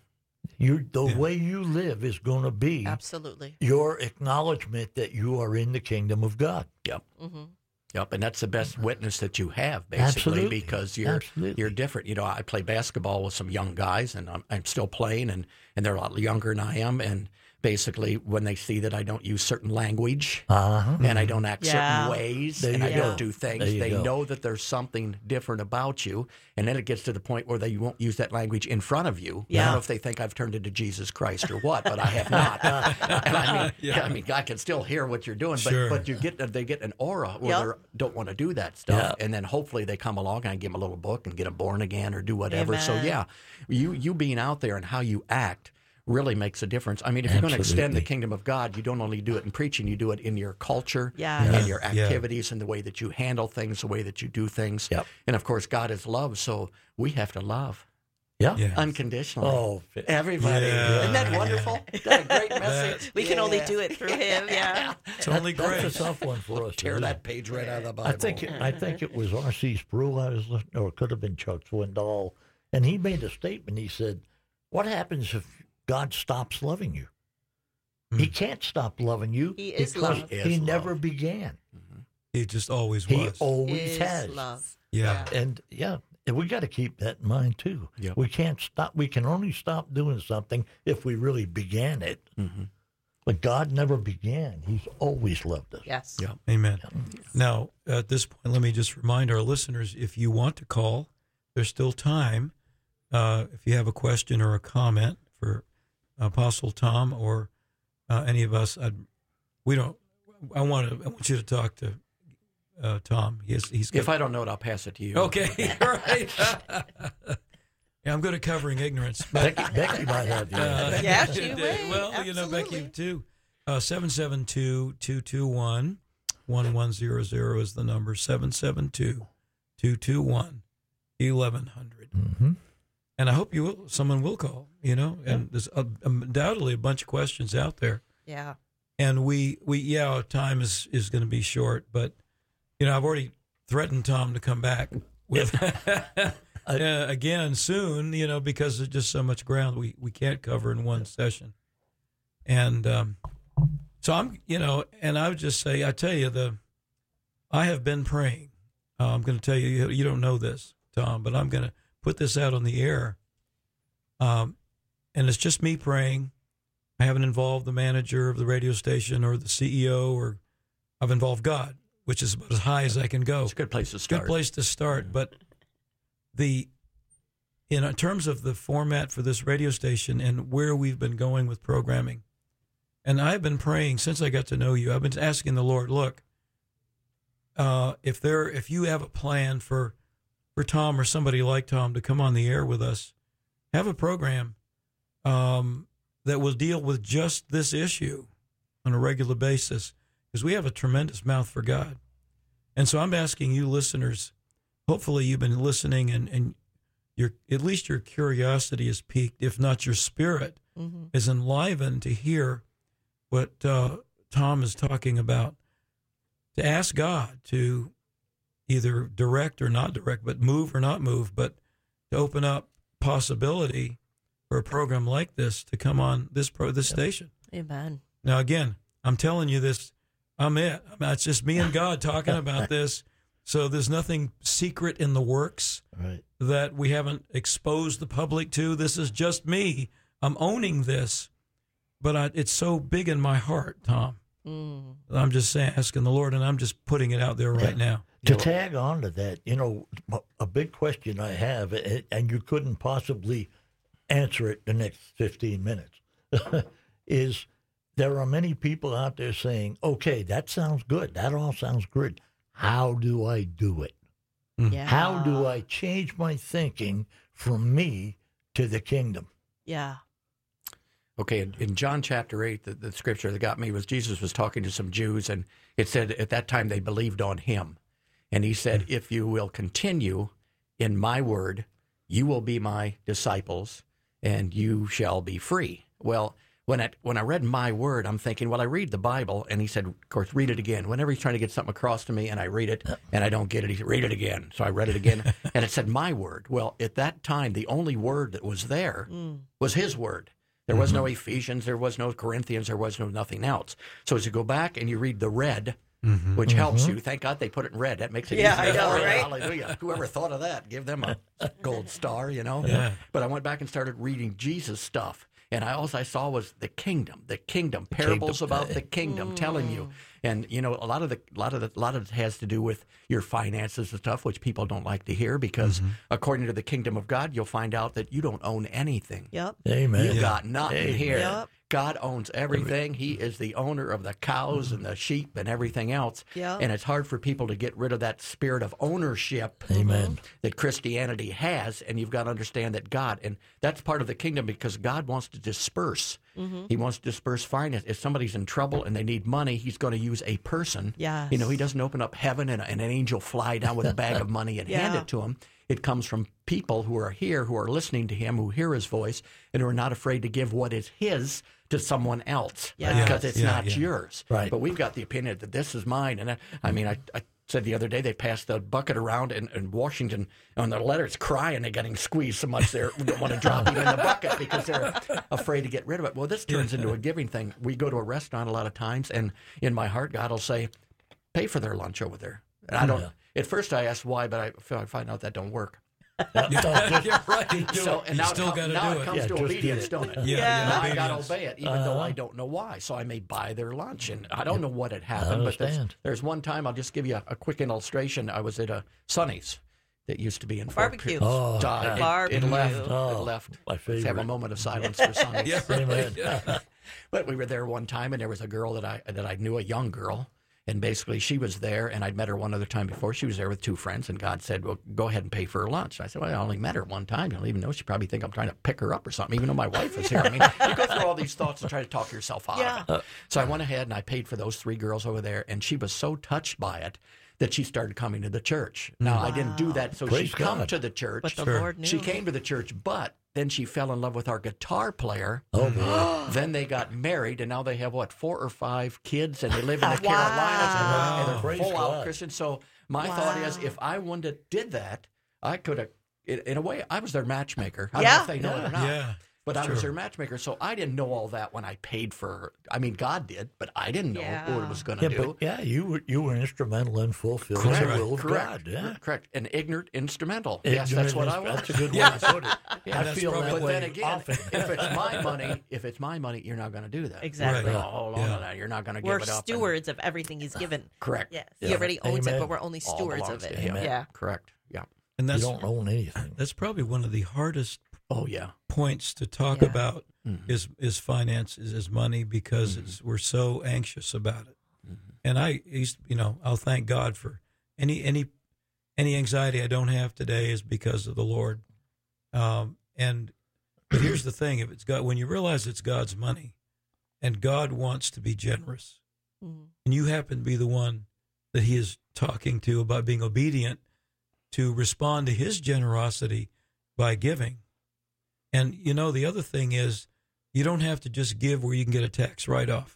The way you live is going to be Absolutely. your acknowledgement that you are in the kingdom of God. Yep. Mm-hmm. Yep, and that's the best witness that you have, basically, Absolutely. because you're Absolutely. different. You know, I play basketball with some young guys, and I'm still playing, and they're a lot younger than I am, and basically when they see that I don't use certain language and I don't act certain ways There and you I go. don't do things, There you they go. know that there's something different about you, and then it gets to the point where they won't use that language in front of you. I Yeah. don't know if they think I've turned into Jesus Christ or what, but I have not. And I mean, I can still hear what you're doing, but Sure. but they get an aura where they don't want to do that stuff, and then hopefully they come along and I give them a little book and get them born again or do whatever. So Amen. yeah, you being out there and how you act really makes a difference. I mean, if you're going to extend the Absolutely. kingdom of God, you don't only do it in preaching, you do it in your culture Yeah. and your activities and the way that you handle things, the way that you do things. Yep. And of course, God is love, so we have to love Yeah. Yeah. unconditionally. Oh, Everybody. Yeah. Isn't that wonderful? Is that a great message? We can only Yeah. do it through him. Yeah. It's only that's grace. a tough one for us. Tear isn't that it? page right out of the Bible. I think it was R.C. Sproul I was listening, or it could have been Chuck Swindoll, and he made a statement. He said, "What happens if God stops loving you? He can't stop loving you He is because love. He is he love. never began. He just always He was. always Is has. love. Yeah. And and we got to keep that in mind too. Yep. We can't stop. We can only stop doing something if we really began it. Mm-hmm. But God never began. He's always loved us. Yes. Yeah. Amen. Now, at this point, let me just remind our listeners, if you want to call, there's still time. If you have a question or a comment for Apostle Tom or any of us, I want you to talk to Tom. He's got, If I don't know it, I'll pass it to you. okay, right. Yeah, I'm good at covering ignorance. But, Becky might have the answer. Yeah, she will. well, you know, Becky Absolutely. too. 772-221-1100 is the number. 772-221-1100. Mm-hmm. And I hope someone will call, you know, and there's undoubtedly a bunch of questions out there. Yeah. And our time is going to be short, but, you know, I've already threatened Tom to come back with again soon, you know, because there's just so much ground we can't cover in one session. And so I'm, you know, and I would just say, I tell you, I have been praying. I'm going to tell you, you don't know this, Tom, but I'm going to put this out on the air. And it's just me praying. I haven't involved the manager of the radio station or the CEO, or I've involved God, which is about as high as I can go. It's a good place to start. Good place to start. But in terms of the format for this radio station and where we've been going with programming, and I've been praying since I got to know you. I've been asking the Lord, look, if you have a plan for Tom or somebody like Tom to come on the air with us, have a program that will deal with just this issue on a regular basis, because we have a tremendous mouth for God. And so I'm asking you listeners, hopefully you've been listening and at least your curiosity is piqued, if not your spirit is enlivened to hear what Tom is talking about, to ask God to either direct or not direct, but move or not move, but to open up possibility for a program like this to come on this station. Amen. Now, again, I'm telling you this, it's just me and God talking about this. So there's nothing secret in the works that we haven't exposed the public to. This is just me. I'm owning this, but it's so big in my heart, Tom. I'm just asking the Lord, and I'm just putting it out there right now. To tag on to that, you know, a big question I have, and you couldn't possibly answer it the next 15 minutes, is there are many people out there saying, okay, that sounds good. That all sounds good. How do I do it? Yeah. How do I change my thinking from me to the kingdom? Yeah. Okay, in John chapter 8, the scripture that got me was Jesus was talking to some Jews, and it said at that time they believed on him. And he said, if you will continue in my word, you will be my disciples, and you shall be free. Well, when I read my word, I'm thinking, well, I read the Bible, and he said, of course, read it again. Whenever he's trying to get something across to me, and I read it, and I don't get it, he said, read it again. So I read it again, and it said my word. Well, at that time, the only word that was there was his word. There was no Ephesians, there was no Corinthians, there was no nothing else. So as you go back and you read the red, which helps you. Thank God they put it in red. That makes it easier. I know, right? Hallelujah. Whoever thought of that, give them a gold star, you know. Yeah. But I went back and started reading Jesus stuff. And all I saw was the kingdom, parables about the kingdom, telling you. And you know, a lot of it has to do with your finances and stuff, which people don't like to hear, because according to the kingdom of God, you'll find out that you don't own anything. Yep. Amen. You got nothing here. Yep. God owns everything. He is the owner of the cows and the sheep and everything else. Yep. And it's hard for people to get rid of that spirit of ownership that Christianity has. And you've got to understand that God, and that's part of the kingdom, because God wants to disperse. He wants to disperse finance. If somebody's in trouble and they need money, he's going to use a person. Yes. You know, he doesn't open up heaven and an angel fly down with a bag of money and hand it to him. It comes from people who are here, who are listening to him, who hear his voice, and who are not afraid to give what is his to someone else, because it's not yours. Right. But we've got the opinion that this is mine. And I said the other day they passed the bucket around in Washington on the letters, crying they're getting squeezed so much they don't want to drop it in the bucket because they're afraid to get rid of it. Well, this turns into a giving thing. We go to a restaurant a lot of times, and in my heart, God will say, pay for their lunch over there. And I don't. At first, I asked why, but I find out that don't work. Yeah, right. So, and You now still it gotta do it. comes to obedience, don't it? Yeah, Now I obedience. got to obey it, even though I don't know why. So I may buy their lunch, and I don't know what had happened. But there's one time, I'll just give you a quick illustration. I was at a Sonny's that used to be in Fort Barbecue. Pierce. Oh, It left. It Oh, left. my Let's have a favorite. moment of silence for Sonny's. Yeah, Amen. But we were there one time, and there was a girl that I knew, a young girl, and basically she was there, and I'd met her one other time before. She was there with two friends, and God said, well, go ahead and pay for her lunch. I said, well, I only met her one time. You don't even know. She probably think I'm trying to pick her up or something, even though my wife is here. I mean, you go through all these thoughts and try to talk yourself out of it. So I went ahead, and I paid for those three girls over there, and she was so touched by it that she started coming to the church. Now, I didn't do that so Praise she'd come God. to the church. But the Lord knew. She came to the church, but then she fell in love with our guitar player. Oh, boy. Then they got married, and now they have, 4 or 5 kids, and they live in the Wow. Carolinas, and they're Praise full-out God. Christians. So my thought is, if I wouldn't have did that, I could have, in a way, I was their matchmaker. I don't know if they know it or not. Yeah. But I was their matchmaker, so I didn't know all that when I paid for her. I mean, God did, but I didn't know what it was going to do. But you were instrumental in fulfilling the will of God. Yeah. Correct. An ignorant instrumental. Yes, that's what I was. That's a good way to put it. Yeah, I that's feel probably- that But way then again, often. if it's my money, you're not going to do that. Exactly. Oh, hold on to that. You're not going to give We're it up. stewards of everything He's given. Correct. Yes. He already owns it, Amen. but we're only All stewards belongs of it. to him. Yeah. Correct. Yeah. And You that's don't own anything. that's probably one of the hardest Oh, yeah. points to talk about is finances, is money, because we're so anxious about it. And I'll thank God for any anxiety I don't have today is because of the Lord. But here's the thing: if it's God, when you realize it's God's money, and God wants to be generous, and you happen to be the one that He is talking to about being obedient to respond to His generosity by giving. And, the other thing is you don't have to just give where you can get a tax write-off.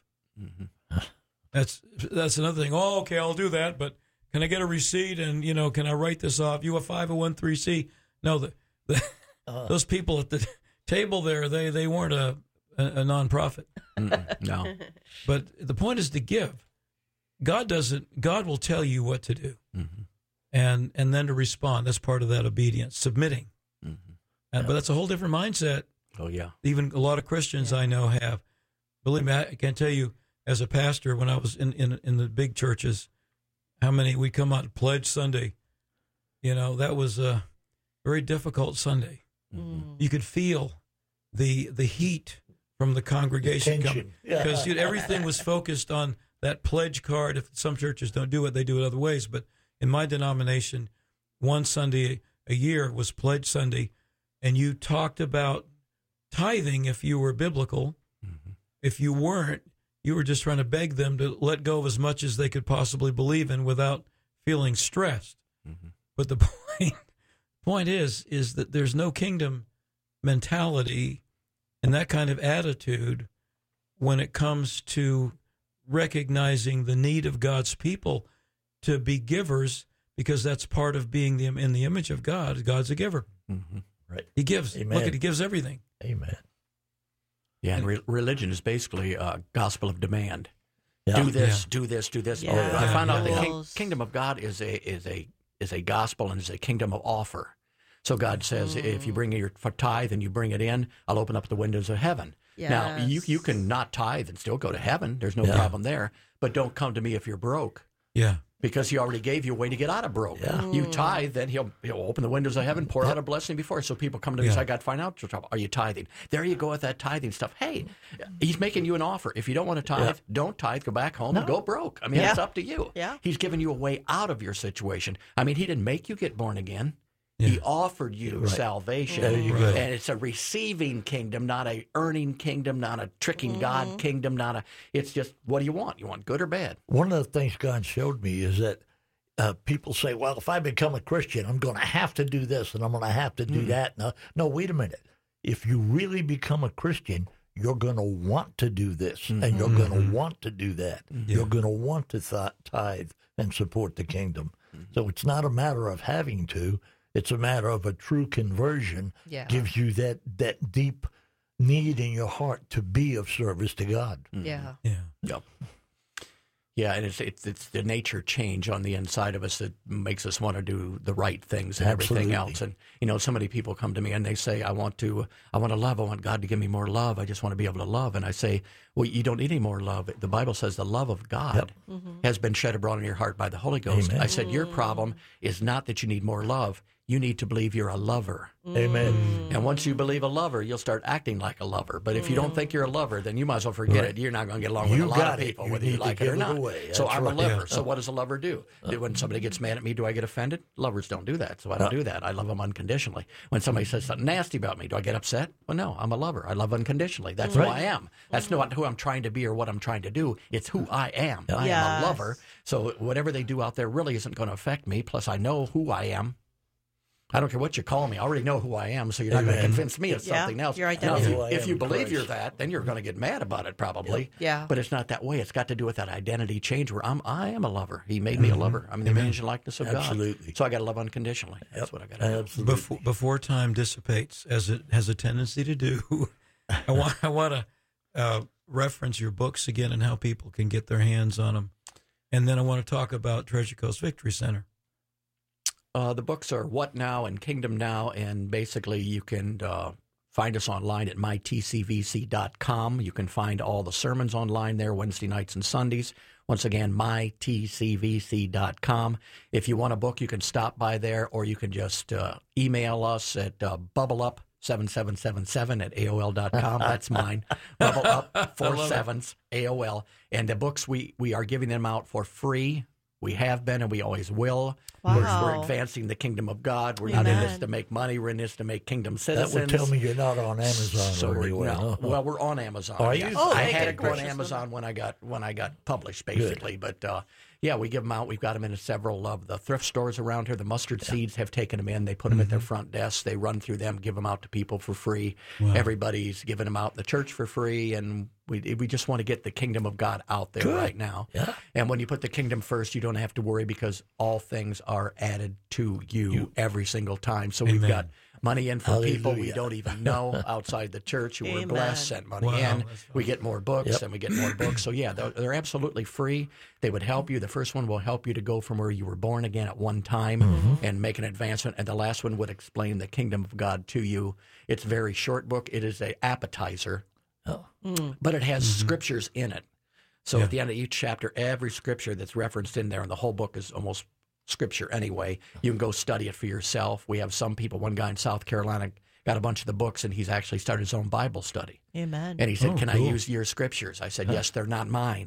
That's another thing. Oh, okay, I'll do that, but can I get a receipt and, can I write this off? You a 501(c)(3). No, those people at the table there, they weren't a nonprofit. No. But the point is to give. God will tell you what to do. And then to respond. That's part of that obedience, submitting. But that's a whole different mindset. Oh, yeah. Even a lot of Christians I know have. Believe me, I can't tell you, as a pastor, when I was in the big churches, how many we come out and pledge Sunday. That was a very difficult Sunday. You could feel the heat from the congregation coming, because everything was focused on that pledge card. If some churches don't do it, they do it other ways. But in my denomination, one Sunday a year was Pledge Sunday, and you talked about tithing if you were biblical, If you weren't, you were just trying to beg them to let go of as much as they could possibly believe in without feeling stressed. Mm-hmm. But the point is that there's no kingdom mentality and that kind of attitude when it comes to recognizing the need of God's people to be givers, because that's part of being in the image of God. God's a giver. Mm-hmm. Right. He gives. Amen. Look, he gives everything. Amen. Yeah, and religion is basically a gospel of demand. Yeah. Do this, do this, do this. Yeah. I found out the Rules. kingdom of God is a gospel and is a kingdom of offer. So God says, if you bring your tithe and you bring it in, I'll open up the windows of heaven. Yes. Now, you can not tithe and still go to heaven. There's no problem there. But don't come to me if you're broke. Yeah. Because he already gave you a way to get out of broke. Yeah. You tithe, then he'll open the windows of heaven, pour out a blessing before. So people come to me and say, I got financial trouble. Are you tithing? There you go with that tithing stuff. Hey, he's making you an offer. If you don't want to tithe, don't tithe. Go back home and go broke. I mean, it's up to you. Yeah. He's giving you a way out of your situation. I mean, he didn't make you get born again. He offered you salvation. There you go. And it's a receiving kingdom, not a earning kingdom, not a tricking God kingdom, it's just, what do you want? You want good or bad? One of the things God showed me is that people say, well, if I become a Christian, I'm going to have to do this and I'm going to have to do that. No, wait a minute. If you really become a Christian, you're going to want to do this and you're going to want to do that. You're going to want to tithe and support the kingdom. So it's not a matter of having to. It's a matter of a true conversion gives you that deep need in your heart to be of service to God. Yeah. Yeah. Yep. Yeah, and it's the nature change on the inside of us that makes us want to do the right things and everything else. And so many people come to me and they say, I want to love. I want God to give me more love. I just want to be able to love. And I say, well, you don't need any more love. The Bible says the love of God has been shed abroad in your heart by the Holy Ghost. Amen. I said, your problem is not that you need more love. You need to believe you're a lover. Amen. And once you believe a lover, you'll start acting like a lover. But if you don't think you're a lover, then you might as well forget it. You're not going to get along with a lot of people, whether you like it or not. So I'm a lover. So what does a lover do? When somebody gets mad at me, do I get offended? Lovers don't do that, so I don't do that. I love them unconditionally. When somebody says something nasty about me, do I get upset? Well, no, I'm a lover. I love unconditionally. That's who I am. That's not who I'm trying to be or what I'm trying to do. It's who I am. I am a lover. So whatever they do out there really isn't going to affect me. Plus, I know who I am. I don't care what you call me. I already know who I am, so you're not going to convince me of something else. Your Now, identity. if you believe you're that, then you're going to get mad about it probably. Yeah. But it's not that way. It's got to do with that identity change where I am a lover. He made me a lover. I'm the image and likeness of God. Absolutely. So I got to love unconditionally. That's what I got to do. Absolutely. Before time dissipates, as it has a tendency to do, I want to reference your books again and how people can get their hands on them. And then I want to talk about Treasure Coast Victory Center. The books are What Now and Kingdom Now, and basically you can find us online at mytcvc.com. You can find all the sermons online there, Wednesday nights and Sundays. Once again, mytcvc.com. If you want a book, you can stop by there, or you can just email us at bubbleup7777 at AOL.com. That's mine. Bubbleup47 AOL. And the books, we are giving them out for free. We have been and we always will. Wow. We're advancing the kingdom of God. We're not in this to make money. We're in this to make kingdom citizens. That would tell me you're not on Amazon So or we're, anywhere. no. Well, we're on Amazon. Are yes. you? Oh, I thank had you, to go on gracious. Amazon when I got published, basically. But yeah, we give them out. We've got them in several of the thrift stores around here. The Mustard Seeds have taken them in. They put them at their front desk. They run through them, give them out to people for free. Wow. Everybody's giving them out in the church for free, and we just want to get the kingdom of God out there right now. Yeah. And when you put the kingdom first, you don't have to worry because all things are added to you every single time. So we've got money in for people we Hallelujah. don't even know outside the church who were Amen. blessed, sent money Wow, in. that's We get more books and we get more books. So yeah, they're absolutely free. They would help you. The first one will help you to go from where you were born again at one time and make an advancement. And the last one would explain the kingdom of God to you. It's a very short book. It is an appetizer, but it has scriptures in it. So at the end of each chapter, every scripture that's referenced in there, and the whole book is almost Scripture anyway. You can go study it for yourself. We have some people, one guy in South Carolina got a bunch of the books, and he's actually started his own Bible study. Amen. And he said, "Can cool. I use your scriptures?" I said, "Yes, they're not mine."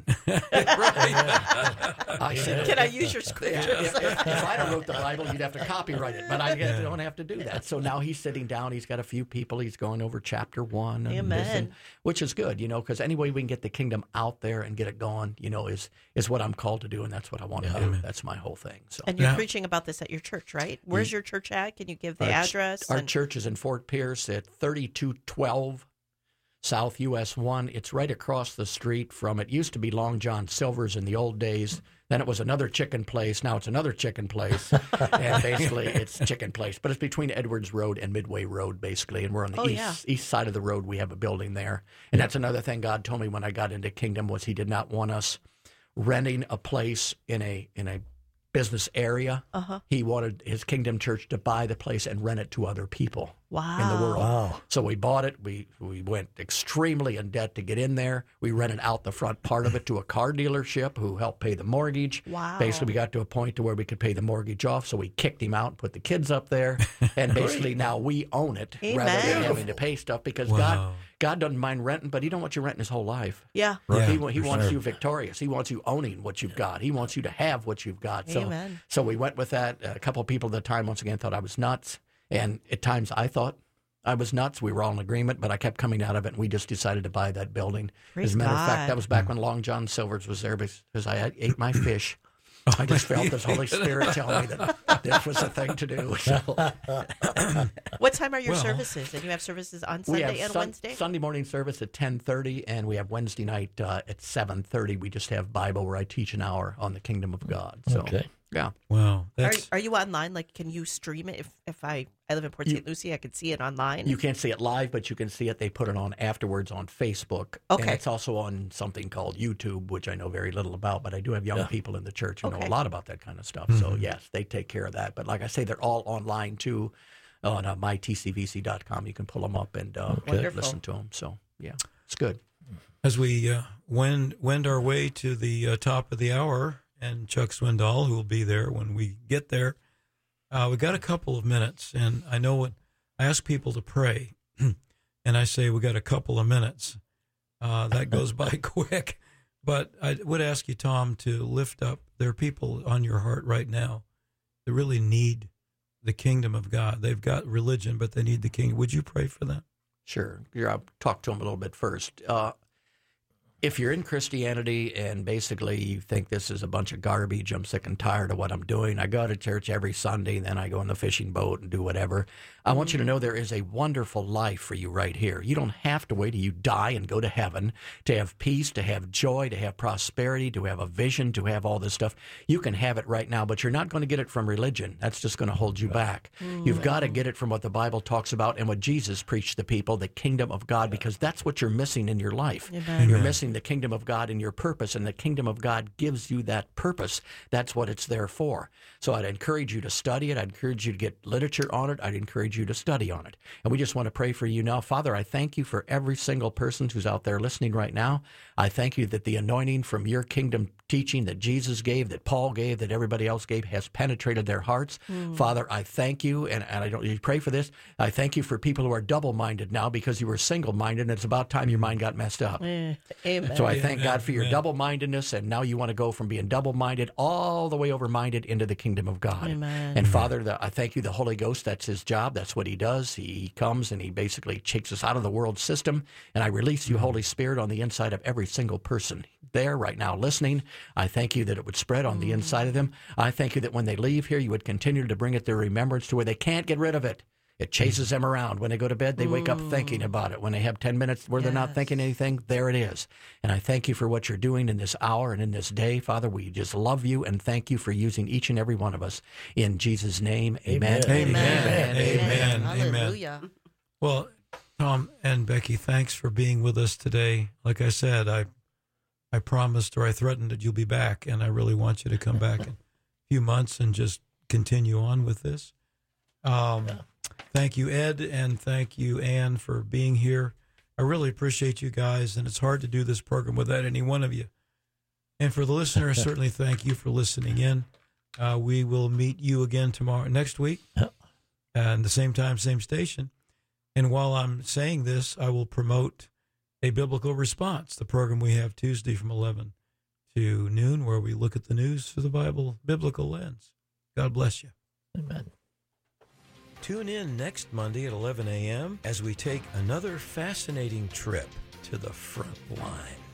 I said, Can I use your scriptures? if I wrote the Bible, you'd have to copyright it, but I don't have to do that. So now he's sitting down. He's got a few people. He's going over chapter 1, and Amen. which is good, because any way we can get the kingdom out there and get it going, is what I'm called to do, and that's what I want to do. Amen. That's my whole thing. So. And you're Yeah. preaching about this at your church, right? Where's your church at? Can you give the address? Our church is in Fort Pierce at 3212 South US 1. It's right across the street from, it used to be Long John Silver's in the old days. Then it was another chicken place. Now it's another chicken place. And basically it's chicken place. But it's between Edwards Road and Midway Road, basically. And we're on the east side of the road. We have a building there. And that's another thing God told me when I got into Kingdom was he did not want us renting a place in a business area. He wanted his Kingdom Church to buy the place and rent it to other people in the world. Wow. So we bought it. We went extremely in debt to get in there. We rented out the front part of it to a car dealership who helped pay the mortgage. Wow. Basically, we got to a point to where we could pay the mortgage off, so we kicked him out and put the kids up there. And basically now we own it rather than having to pay stuff because God doesn't mind renting, but he don't want you renting his whole life. Yeah. Right. He wants you victorious. He wants you owning what you've got. He wants you to have what you've got. Amen. So we went with that. A couple of people at the time, once again, thought I was nuts. And at times I thought I was nuts. We were all in agreement, but I kept coming out of it, and we just decided to buy that building. Praise As a matter of God. fact, that was back when Long John Silver's was there because I ate my fish. I just felt this Holy Spirit tell me that this was the thing to do. So What time are your services? And you have services on we Sunday have and Wednesday? Sunday morning service at 10:30, and we have Wednesday night at 7:30. We just have Bible where I teach an hour on the kingdom of God. So, Okay. yeah. Wow. That's, Are you online? Like, can you stream it? If I live in Port St. Lucie, I could see it online. You can't see it live, but you can see it. They put it on afterwards on Facebook. Okay. And it's also on something called YouTube, which I know very little about, but I do have young people in the church who know a lot about that kind of stuff. So, yes, they take care of that. But like I say, they're all online, too, on mytcvc.com. You can pull them up and listen to them. So, yeah, it's good. as we wend our way to the top of the hour, and Chuck Swindoll, who will be there when we get there, we got a couple of minutes, and I know what I ask people to pray, and I say we got a couple of minutes. That goes by quick, but I would ask you, Tom, to lift up. There are people on your heart right now that really need the kingdom of God. They've got religion, but they need the kingdom. Would you pray for them? Sure. I'll talk to them a little bit first. If you're in Christianity and basically you think this is a bunch of garbage, I'm sick and tired of what I'm doing. I go to church every Sunday, then I go on the fishing boat and do whatever. I want you to know there is a wonderful life for you right here. You don't have to wait till you die and go to heaven to have peace, to have joy, to have prosperity, to have a vision, to have all this stuff. You can have it right now, but you're not going to get it from religion. That's just going to hold you back. You've got to get it from what the Bible talks about and what Jesus preached to people, the kingdom of God, because that's what you're missing in your life. Amen. You're missing the kingdom of God in your purpose, and the kingdom of God gives you that purpose. That's what it's there for. So I'd encourage you to study it. I'd encourage you to get literature on it. I'd encourage you to study on it. And we just want to pray for you now. Father, I thank you for every single person who's out there listening right now. I thank you that the anointing from your kingdom teaching that Jesus gave, that Paul gave, that everybody else gave has penetrated their hearts. Father, I thank you, and I don't you pray for this. I thank you for people who are double-minded now because you were single-minded, and it's about time your mind got messed up. Amen. So I thank God for your Amen. double-mindedness, and now you want to go from being double-minded all the way over-minded into the kingdom of God. Amen. And Father, I thank you, the Holy Ghost, that's his job. That's what he does. He comes and he basically takes us out of the world system, and I release you, Holy Spirit, on the inside of every single person there right now listening. I thank you that it would spread on the inside of them. I thank you that when they leave here, you would continue to bring it their remembrance to where they can't get rid of it. It chases them around. When they go to bed, they wake up thinking about it. When they have 10 minutes where they're not thinking anything, there it is. And I thank you for what you're doing in this hour and in this day. Father, we just love you and thank you for using each and every one of us. In Jesus' name, amen. Amen. Amen. Amen. Hallelujah. Well, Tom and Becky, thanks for being with us today. Like I said, I promised or I threatened that you'll be back, and I really want you to come back in a few months and just continue on with this. Thank you, Ed, and thank you, Ann, for being here. I really appreciate you guys, and it's hard to do this program without any one of you. And for the listeners, certainly thank you for listening in. We will meet you again next week, and the same time, same station. And while I'm saying this, I will promote A Biblical Response, the program we have Tuesday from 11 to noon, where we look at the news through the biblical lens. God bless you. Amen. Tune in next Monday at 11 a.m. as we take another fascinating trip to the front line.